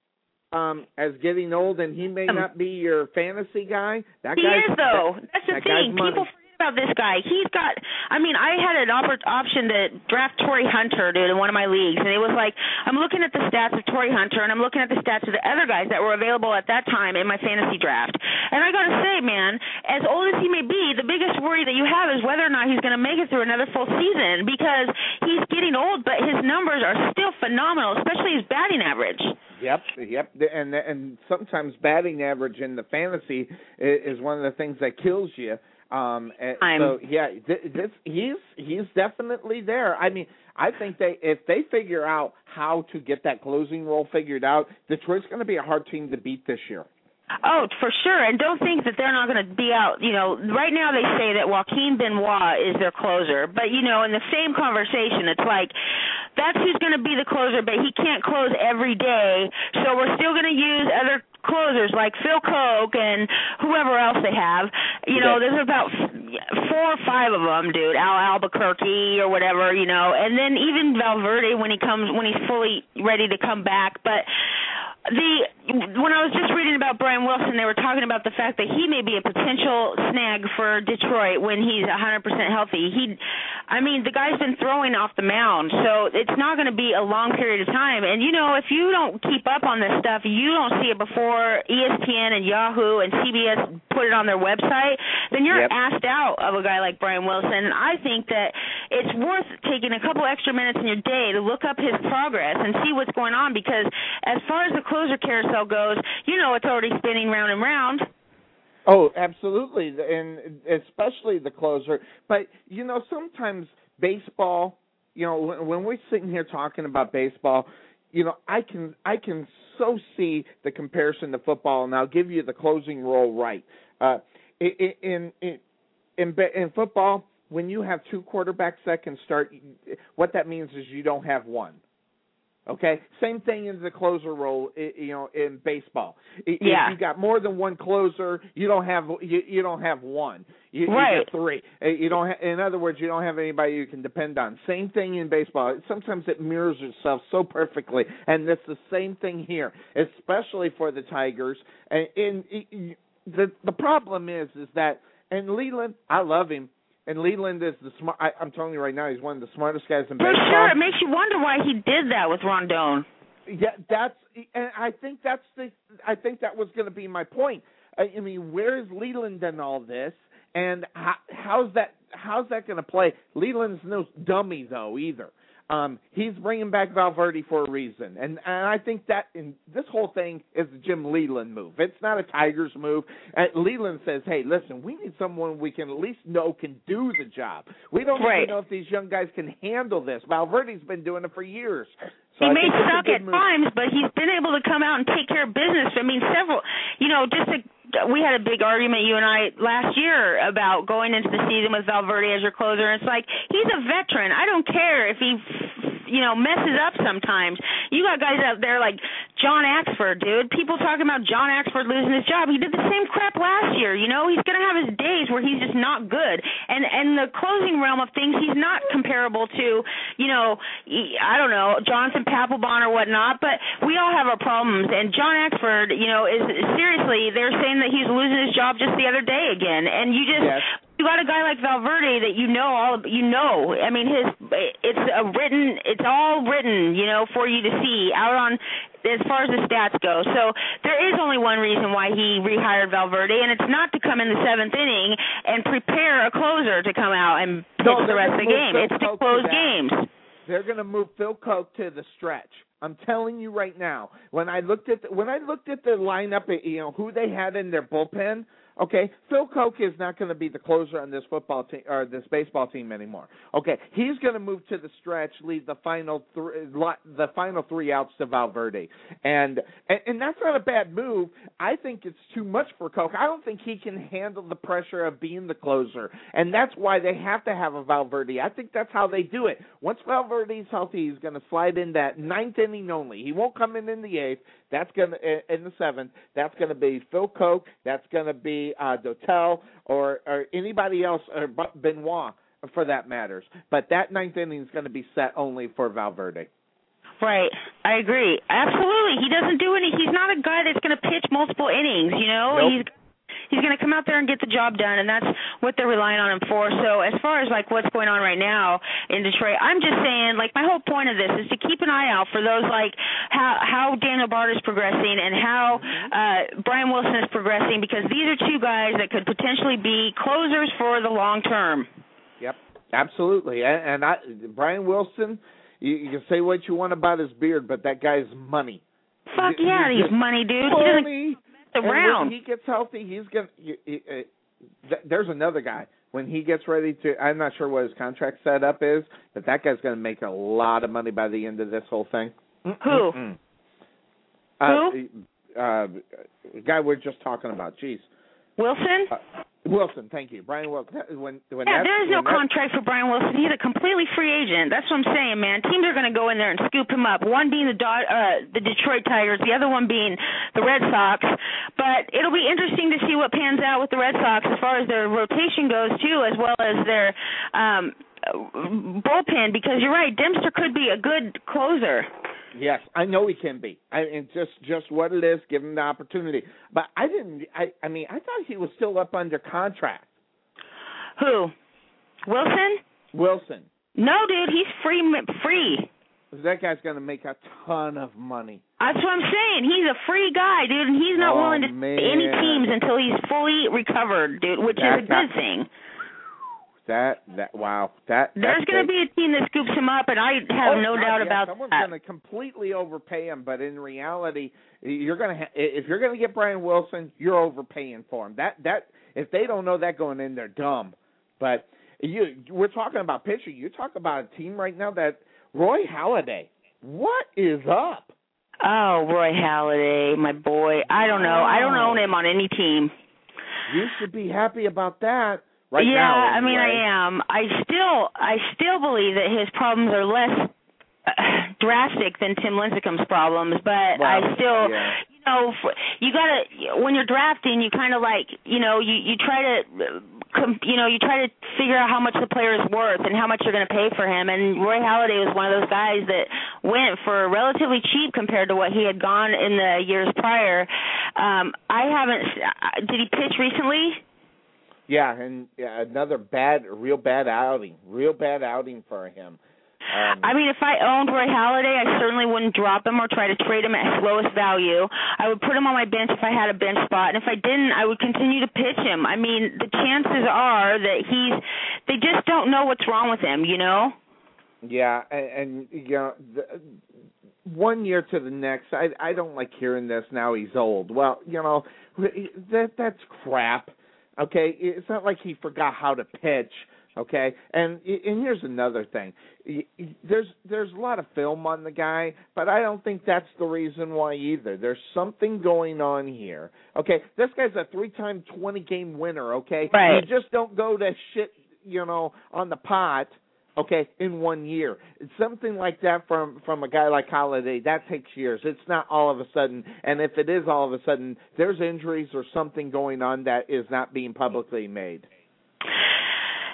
Um, as getting old, and he may not be your fantasy guy. That he guy's, is, though. That, That's the that thing. People forget about this guy. He's got, I mean, I had an op- option to draft Torrey Hunter, dude, in one of my leagues, and it was like, I'm looking at the stats of Torrey Hunter, and I'm looking at the stats of the other guys that were available at that time in my fantasy draft. And I got to say, man, as old as he may be, the biggest worry that you have is whether or not he's going to make it through another full season because he's getting old, but his numbers are still phenomenal, especially his batting average. Yep, yep, and and sometimes batting average in the fantasy is one of the things that kills you. Um, so yeah, this he's he's definitely there. I mean, I think they if they figure out how to get that closing role figured out, Detroit's going to be a hard team to beat this year. Oh, for sure. And don't think that they're not going to be out. You know, right now they say that Joaquin Benoit is their closer. But, you know, in the same conversation, it's like that's who's going to be the closer, but he can't close every day. So we're still going to use other closers like Phil Koch and whoever else they have. You know, there's about four or five of them, dude. Al Albuquerque or whatever, you know. And then even Valverde when he comes, when he's fully ready to come back. But The when I was just reading about Brian Wilson, they were talking about the fact that he may be a potential snag for Detroit when he's one hundred percent healthy. He, I mean, the guy's been throwing off the mound, so it's not going to be a long period of time. And, you know, if you don't keep up on this stuff, you don't see it before E S P N and Yahoo and C B S put it on their website, then you're yep. asked out of a guy like Brian Wilson. And I think that it's worth taking a couple extra minutes in your day to look up his progress and see what's going on because as far as the closer carousel goes, you know it's already spinning round and round. Oh, absolutely, and especially the closer. But, you know, sometimes baseball, you know, when, when we're sitting here talking about baseball, you know, I can I can so see the comparison to football, and I'll give you the closing role right. Uh, in, in, in, in, in football, when you have two quarterbacks that can start, what that means is you don't have one. Okay, same thing in the closer role, you know, in baseball. If yeah. you got more than one closer, you don't have you, you don't have one. You, right. you got three. You don't. Ha- in other words, you don't have anybody you can depend on. Same thing in baseball. Sometimes it mirrors itself so perfectly, and it's the same thing here, especially for the Tigers. And, and the the problem is, is that and Leland, I love him. And Leland is the smart. I, I'm telling you right now, he's one of the smartest guys in baseball. For sure, it makes you wonder why he did that with Rondon. Yeah, that's. And I think that's the. I think that was going to be my point. I, I mean, where is Leland in all this? And how, how's that? How's that going to play? Leland's no dummy though either. Um, he's bringing back Valverde for a reason, and, and I think that in this whole thing is the Jim Leland move. It's not a Tigers move. Uh, Leland says, "Hey, listen, we need someone we can at least know can do the job. We don't right. even know if these young guys can handle this. Valverde's been doing it for years." So he I may suck at move. times, but he's been able to come out and take care of business. I mean, several, you know, just to, we had a big argument, you and I, last year about going into the season with Valverde as your closer. And it's like, he's a veteran. I don't care if he, you know, messes up sometimes. You got guys out there like John Axford, dude. People talking about John Axford losing his job. He did the same crap last year, you know. He's going to have his days where he's just not good. And and the closing realm of things, he's not comparable to, you know, I don't know, Jonathan Papelbon or whatnot, but we all have our problems. And John Axford, you know, is seriously, they're saying that he's losing his job just the other day again. And you just, yes. you you got a guy like Valverde that you know all you know. I mean, his it's a written, it's all written, you know, for you to see out on as far as the stats go. So there is only one reason why he rehired Valverde, and it's not to come in the seventh inning and prepare a closer to come out and pitch no, the rest of the game. Phil it's Coke to close to games. They're going to move Phil Coke to the stretch. I'm telling you right now. When I looked at the, when I looked at the lineup, you know who they had in their bullpen. Okay, Phil Coke is not going to be the closer on this football team or this baseball team anymore. Okay, he's going to move to the stretch, leave the final three, the final three outs to Valverde, and, and and that's not a bad move. I think it's too much for Coke. I don't think he can handle the pressure of being the closer, and that's why they have to have a Valverde. I think that's how they do it. Once Valverde's healthy, he's going to slide in that ninth inning only. He won't come in in the eighth. That's going to in the seventh. That's going to be Phil Coke. That's going to be uh, Dotel or or anybody else, or Benoit for that matters. But that ninth inning is going to be set only for Valverde. Right, I agree. Absolutely, he doesn't do any. He's not a guy that's going to pitch multiple innings. You know, nope. he's. He's going to come out there and get the job done, and that's what they're relying on him for. So as far as, like, what's going on right now in Detroit, I'm just saying, like, my whole point of this is to keep an eye out for those, like, how how Daniel Bard is progressing and how uh, Brian Wilson is progressing, because these are two guys that could potentially be closers for the long term. Yep, absolutely. And, and I, Brian Wilson, you, you can say what you want about his beard, but that guy's money. Fuck yeah, he's money, dude. Money. He around. And when he gets healthy, he's gonna. He, he, he, th- there's another guy. When he gets ready to, I'm not sure what his contract setup is, but that guy's gonna make a lot of money by the end of this whole thing. Who? Mm-mm. Who? Uh, uh, guy we're just talking about. Jeez. Wilson. Uh, Wilson, thank you, Brian Wilson. When, when yeah, there is no that, contract for Brian Wilson. He's a completely free agent. That's what I'm saying, man. Teams are going to go in there and scoop him up. One being the Do- uh, the Detroit Tigers, the other one being the Red Sox. But it'll be interesting to see what pans out with the Red Sox as far as their rotation goes too, as well as their um, bullpen. Because you're right, Dempster could be a good closer. Yes, I know he can be. I mean, just just what it is, give him the opportunity. But I didn't. I, I mean, I thought he was still up under contract. Who? Wilson? Wilson. No, dude, he's free. Free. That guy's going to make a ton of money. That's what I'm saying. He's a free guy, dude, and he's not oh, willing to man. stay any teams until he's fully recovered, dude, which that is a good guy, thing. That that wow that there's going to be a team that scoops him up, and I have oh, no God, doubt yeah, about someone's that. Someone's going to completely overpay him, but in reality, you're going to ha- if you're going to get Brian Wilson, you're overpaying for him. That that if they don't know that going in, they're dumb. But you, we're talking about pitching. You talk about a team right now that Roy Halladay. What is up? Oh, Roy Halladay, my boy. I don't know. I don't own him on any team. You should be happy about that. Right yeah, now, I mean, anyway. I am. I still, I still believe that his problems are less uh, drastic than Tim Lincecum's problems, but well, I still, yeah. you know, you gotta when you're drafting, you kind of like, you know, you you try to, you know, you try to figure out how much the player is worth and how much you're going to pay for him. And Roy Halladay was one of those guys that went for relatively cheap compared to what he had gone in the years prior. Um, I haven't. Did he pitch recently? Yeah, and yeah, another bad, real bad outing, real bad outing for him. Um, I mean, if I owned Roy Halladay, I certainly wouldn't drop him or try to trade him at his lowest value. I would put him on my bench if I had a bench spot, and if I didn't, I would continue to pitch him. I mean, the chances are that he's – they just don't know what's wrong with him, you know? Yeah, and, and you know, the, one year to the next, I I don't like hearing this, now he's old. Well, you know, that that's crap. Okay, it's not like he forgot how to pitch. Okay, and and here's another thing: there's there's a lot of film on the guy, but I don't think that's the reason why either. There's something going on here. Okay, this guy's a three-time twenty-game winner. Okay, right. You just don't go to shit, you know, on the pot. Okay, in one year, it's something like that from from a guy like Halladay. That takes years. It's not all of a sudden. And if it is all of a sudden, there's injuries or something going on that is not being publicly made.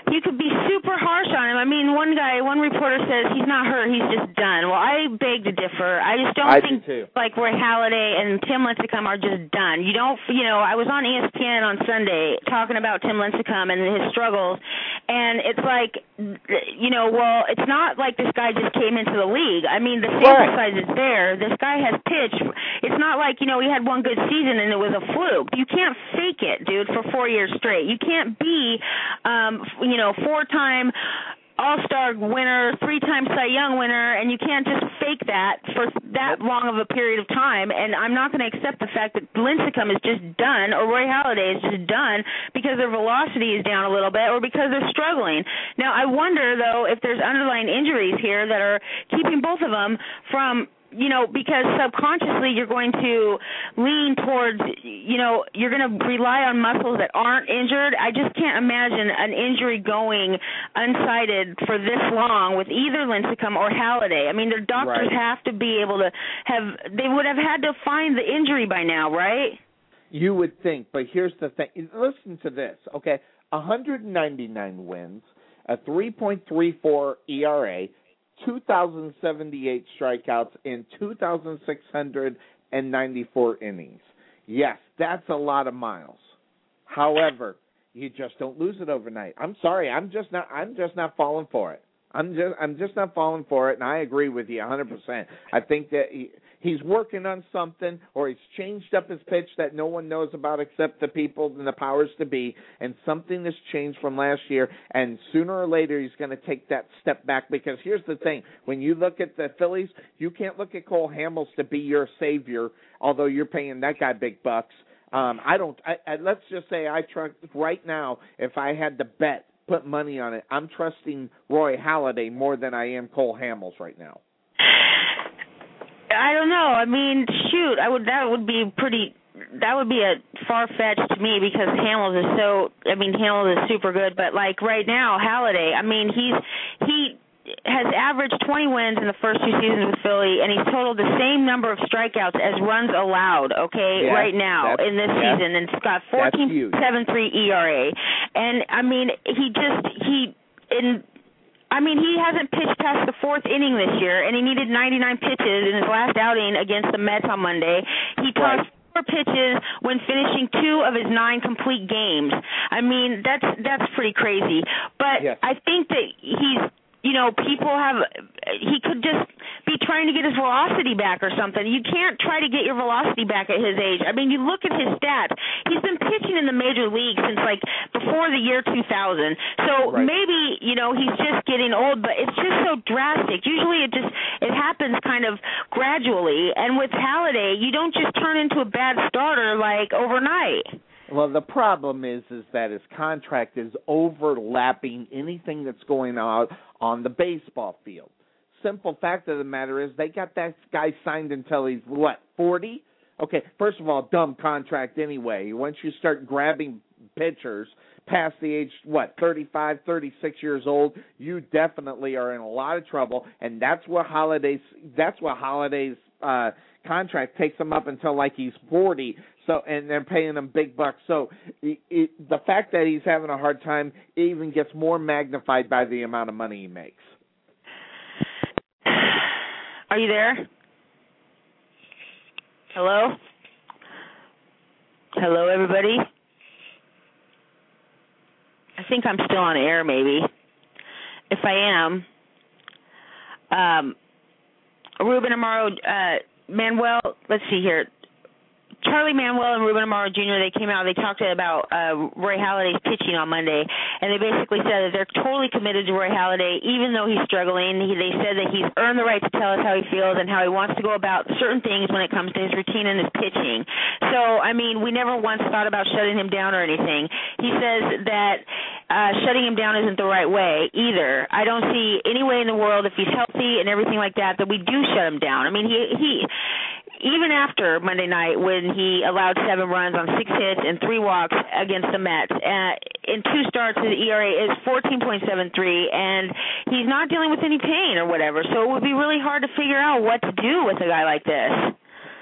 you could be super harsh on him. I mean, one guy, one reporter says he's not hurt, he's just done. Well, I beg to differ. I just don't I think do too. like Roy Halladay and Tim Lincecum are just done. You don't, you know, I was on E S P N on Sunday talking about Tim Lincecum and his struggles, and it's like, you know, well, it's not like this guy just came into the league. I mean, the sample Right. size is there. This guy has pitched. It's not like, you know, he had one good season and it was a fluke. You can't fake it, dude, for four years straight. You can't be, um, you know, four-time All-Star winner, three-time Cy Young winner, and you can't just fake that for that long of a period of time. And I'm not going to accept the fact that Lincecum is just done or Roy Halladay is just done because their velocity is down a little bit or because they're struggling. Now, I wonder, though, if there's underlying injuries here that are keeping both of them from, you know, because subconsciously you're going to lean towards, you know, you're going to rely on muscles that aren't injured. I just can't imagine an injury going unsighted for this long with either Lincecum or Halladay. I mean, their doctors Right. have to be able to have, they would have had to find the injury by now, right? You would think, but here's the thing. Listen to this, okay? one hundred ninety-nine wins, a three point three four E R A, two thousand seventy-eight strikeouts in two thousand six hundred ninety-four innings. Yes, that's a lot of miles. However, you just don't lose it overnight. I'm sorry, I'm just not I'm just not falling for it. I'm just I'm just not falling for it, and I agree with you one hundred percent. I think that he, he's working on something, or he's changed up his pitch that no one knows about except the people and the powers to be, and something has changed from last year, and sooner or later he's going to take that step back, because here's the thing. When you look at the Phillies, you can't look at Cole Hamels to be your savior, although you're paying that guy big bucks. Um, I don't I, I, let's just say I trust right now, if I had to bet, put money on it, I'm trusting Roy Halladay more than I am Cole Hamels right now. I don't know. I mean, shoot, I would that would be pretty that would be a far-fetched to me because Hamels is so I mean, Hamels is super good, but like right now, Halladay, I mean, he's he has averaged twenty wins in the first two seasons with Philly, and he's totaled the same number of strikeouts as runs allowed, okay, yes, right now in this yes, season, and it's got fourteen point seven three E R A. And, I mean, he just, he, in, I mean, he hasn't pitched past the fourth inning this year, and he needed ninety-nine pitches in his last outing against the Mets on Monday. He tossed right. four pitches when finishing two of his nine complete games. I mean, that's, that's pretty crazy. But yes. I think that he's, you know, people have, he could just be trying to get his velocity back or something. You can't try to get your velocity back at his age. I mean, you look at his stats. He's been pitching in the major leagues since, like, before the year two thousand. So right. maybe, you know, he's just getting old, but it's just so drastic. Usually it just, it happens kind of gradually. And with Halladay, you don't just turn into a bad starter, like, overnight. Well, the problem is is that his contract is overlapping anything that's going on on the baseball field. Simple fact of the matter is they got that guy signed until he's, what, forty? Okay, first of all, dumb contract anyway. Once you start grabbing pitchers past the age, what, thirty-five, thirty-six years old, you definitely are in a lot of trouble, and that's what Halladay's, that's what Halladay's uh, contract takes him up until like he's forty. So, and they're paying him big bucks. So it, it, the fact that he's having a hard time even gets more magnified by the amount of money he makes. Are you there? Hello? Hello, everybody? I think I'm still on air, maybe. If I am, um, Ruben Amaro, uh, Manuel, let's see here. Charlie Manuel and Ruben Amaro Junior, they came out, they talked about uh, Roy Halladay's pitching on Monday, and they basically said that they're totally committed to Roy Halladay, even though he's struggling. He, they said that he's earned the right to tell us how he feels and how he wants to go about certain things when it comes to his routine and his pitching. So, I mean, we never once thought about shutting him down or anything. He says that uh, shutting him down isn't the right way either. I don't see any way in the world, if he's healthy and everything like that, that we do shut him down. I mean, he... he even after Monday night when he allowed seven runs on six hits and three walks against the Mets, uh, in two starts his E R A is fourteen point seven three, and he's not dealing with any pain or whatever, so it would be really hard to figure out what to do with a guy like this.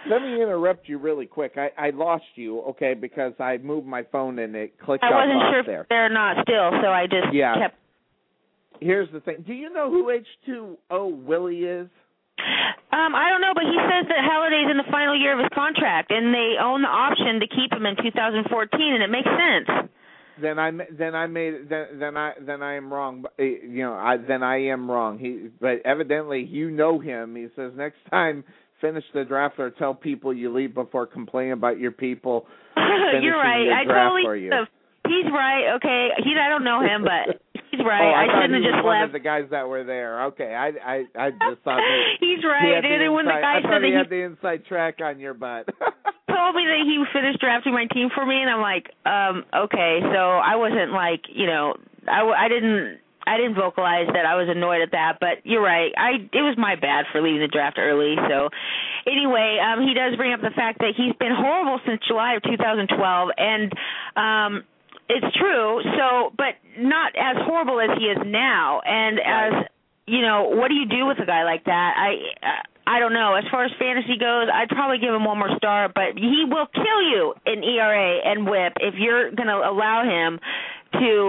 let me interrupt you really quick. I, I lost you, okay, because I moved my phone and it clicked I wasn't off sure there. if they're not still, so I just yeah. kept. Here's the thing. Do you know who H two O Willie is? Um, I don't know, but he says that Halliday's in the final year of his contract, and they own the option to keep him in two thousand fourteen, and it makes sense. Then I then I made then then I then I am wrong. You know, I then I am wrong. He but evidently you know him. He says next time finish the draft or tell people you leave before complaining about your people. You're right. Your I draft totally. For you. He's right. Okay, he I don't know him, but. He's right. Oh, I, I shouldn't he have just was one left. Of the guys that were there. Okay, I I I just thought he, he's right. He and then when the guy I said thought that he he had the inside track on your butt. told me that he finished drafting my team for me, and I'm like, um, okay. So I wasn't like, you know, I, I didn't. I didn't vocalize that I was annoyed at that, but you're right. I it was my bad for leaving the draft early. So anyway, um, he does bring up the fact that he's been horrible since July of two thousand twelve, and um, it's true. So, but not as horrible as he is now. And as you know, what do you do with a guy like that? I uh, I don't know. As far as fantasy goes, I'd probably give him one more star, but he will kill you in E R A and whip if you're going to allow him to.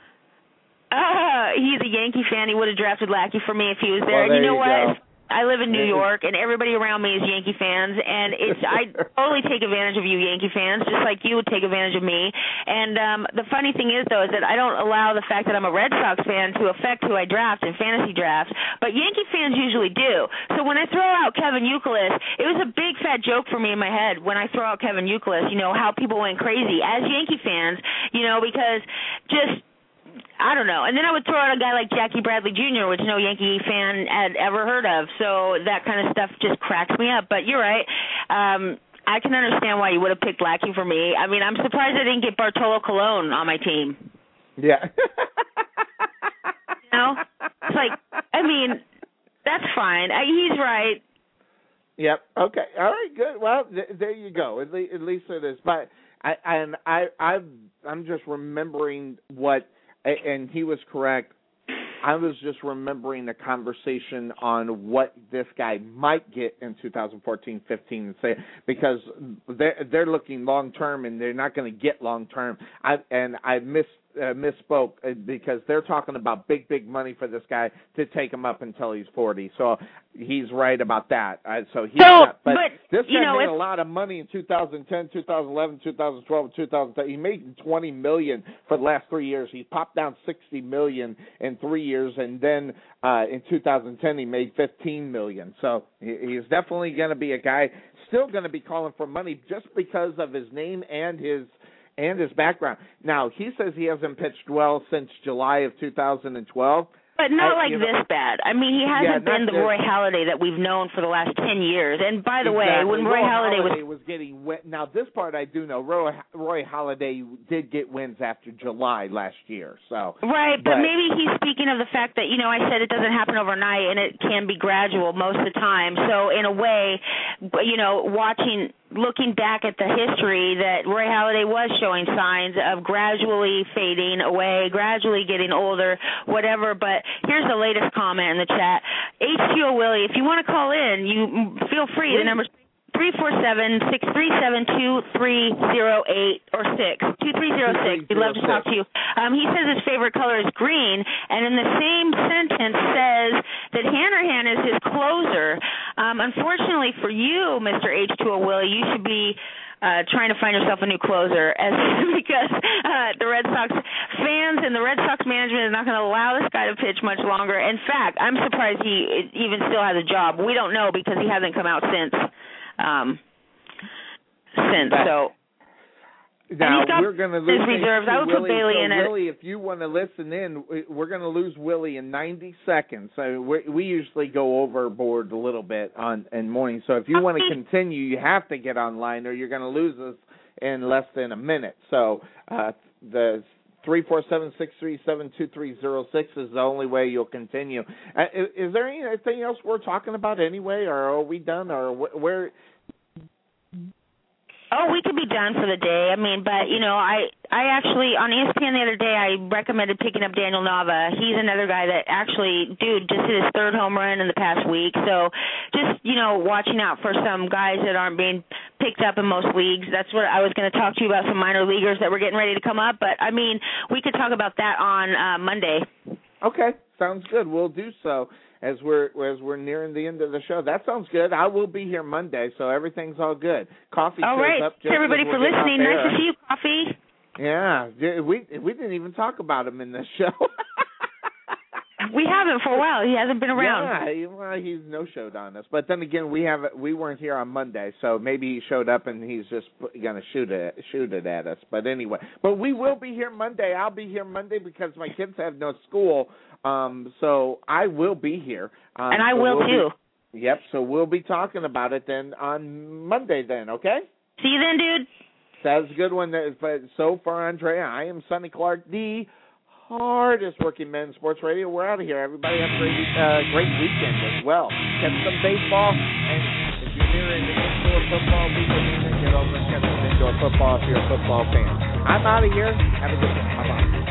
Uh, he's a Yankee fan. He would have drafted Lackey for me if he was there. Well, there and you know you what? Go. I live in New York, and everybody around me is Yankee fans, and it's I totally take advantage of you Yankee fans, just like you would take advantage of me. And um, the funny thing is, though, is that I don't allow the fact that I'm a Red Sox fan to affect who I draft in fantasy drafts, but Yankee fans usually do. So when I throw out Kevin Youkilis, it was a big fat joke for me in my head when I throw out Kevin Youkilis, you know, how people went crazy as Yankee fans, you know, because just I don't know. And then I would throw out a guy like Jackie Bradley Junior, which no Yankee fan had ever heard of. So that kind of stuff just cracks me up. But you're right. Um, I can understand why you would have picked Lackey for me. I mean, I'm surprised I didn't get Bartolo Colon on my team. Yeah. You know? It's like, I mean, that's fine. I, he's right. Yep. Okay. All right. Good. Well, th- there you go. At, le- at least it is. But I and I I I'm just remembering what. And he was correct. I was just remembering the conversation on what this guy might get in two thousand fourteen fifteen and say because they're they're looking long term and they're not going to get long term. I and I miss uh, misspoke because they're talking about big big money for this guy to take him up until he's forty. So he's right about that. Uh, so he's so, not, but, but this you guy know, made if, a lot of money in two thousand ten, two thousand eleven, two thousand twelve, two thousand thirteen. He made twenty million for the last three years. He popped down sixty million in three years, and then uh, in two thousand ten he made fifteen million. So he, he's definitely going to be a guy still going to be calling for money just because of his name and his and his background. Now he says he hasn't pitched well since July of two thousand twelve. But not I, like know, this bad. I mean, he hasn't yeah, been the this. Roy Halladay that we've known for the last ten years. And by the exactly. way, when Roy, Roy Halladay, Halladay was... was getting win- now this part I do know. Roy Roy Halladay did get wins after July last year. So right, but, but maybe he's speaking of the fact that you know I said it doesn't happen overnight and it can be gradual most of the time. So in a way, you know, watching. Looking back at the history that Roy Halladay was showing signs of gradually fading away, gradually getting older, whatever. But here's the latest comment in the chat. H two O Willie, if you want to call in, you feel free. The number's three four seven, six three seven, two three zero eight or six. two three zero six. We'd love to talk to you. Um, he says his favorite color is green, and in the same sentence says that Hanrahan is his closer. Um, unfortunately for you, Mister H two O Willie, you should be uh, trying to find yourself a new closer as because uh, the Red Sox fans and the Red Sox management is not going to allow this guy to pitch much longer. In fact, I'm surprised he even still has a job. We don't know because he hasn't come out since. Um, since that, so now we're going to lose reserves. I would Willie, put Bailey so in Willie, if you want to listen in, we're going to lose Willie in ninety seconds. So we we usually go overboard a little bit on in morning. So if you want to continue, you have to get online, or you're going to lose us in less than a minute. So uh, the three four seven, six three seven, two three zero six is the only way you'll continue. Uh, is, is there anything else we're talking about anyway, or are we done, or wh- where? Oh, we could be done for the day. I mean, but, you know, I I actually, on E S P N the other day, I recommended picking up Daniel Nava. He's another guy that actually, dude, just hit his third home run in the past week. So just, you know, watching out for some guys that aren't being picked up in most leagues. That's what I was going to talk to you about, some minor leaguers that were getting ready to come up. But, I mean, we could talk about that on uh, Monday. Okay, sounds good. We'll do so. As we're as we're nearing the end of the show. That sounds good. I will be here Monday, so everything's all good. Coffee all shows right. up. Thanks, everybody, for listening. Nice to see you, Coffee. Yeah, we we didn't even talk about him in this show. We haven't for a while. He hasn't been around. Yeah, well, he's no-showed on us. But then again, we have we weren't here on Monday, so maybe he showed up and he's just going to shoot it shoot it at us. But anyway, but we will be here Monday. I'll be here Monday because my kids have no school, um, so I will be here. Um, and I so will we'll too. Be, yep. So we'll be talking about it then on Monday. Then, okay? See you then, dude. That's a good one. But so far, Andrea, I am Sonny Clark, the hardest working men in sports radio. We're out of here. Everybody have a great, uh, great weekend as well. Catch some baseball, and if you're near an indoor football weekend, get over and catch some indoor football if you're a football fan. I'm out of here. Have a good one. Bye-bye.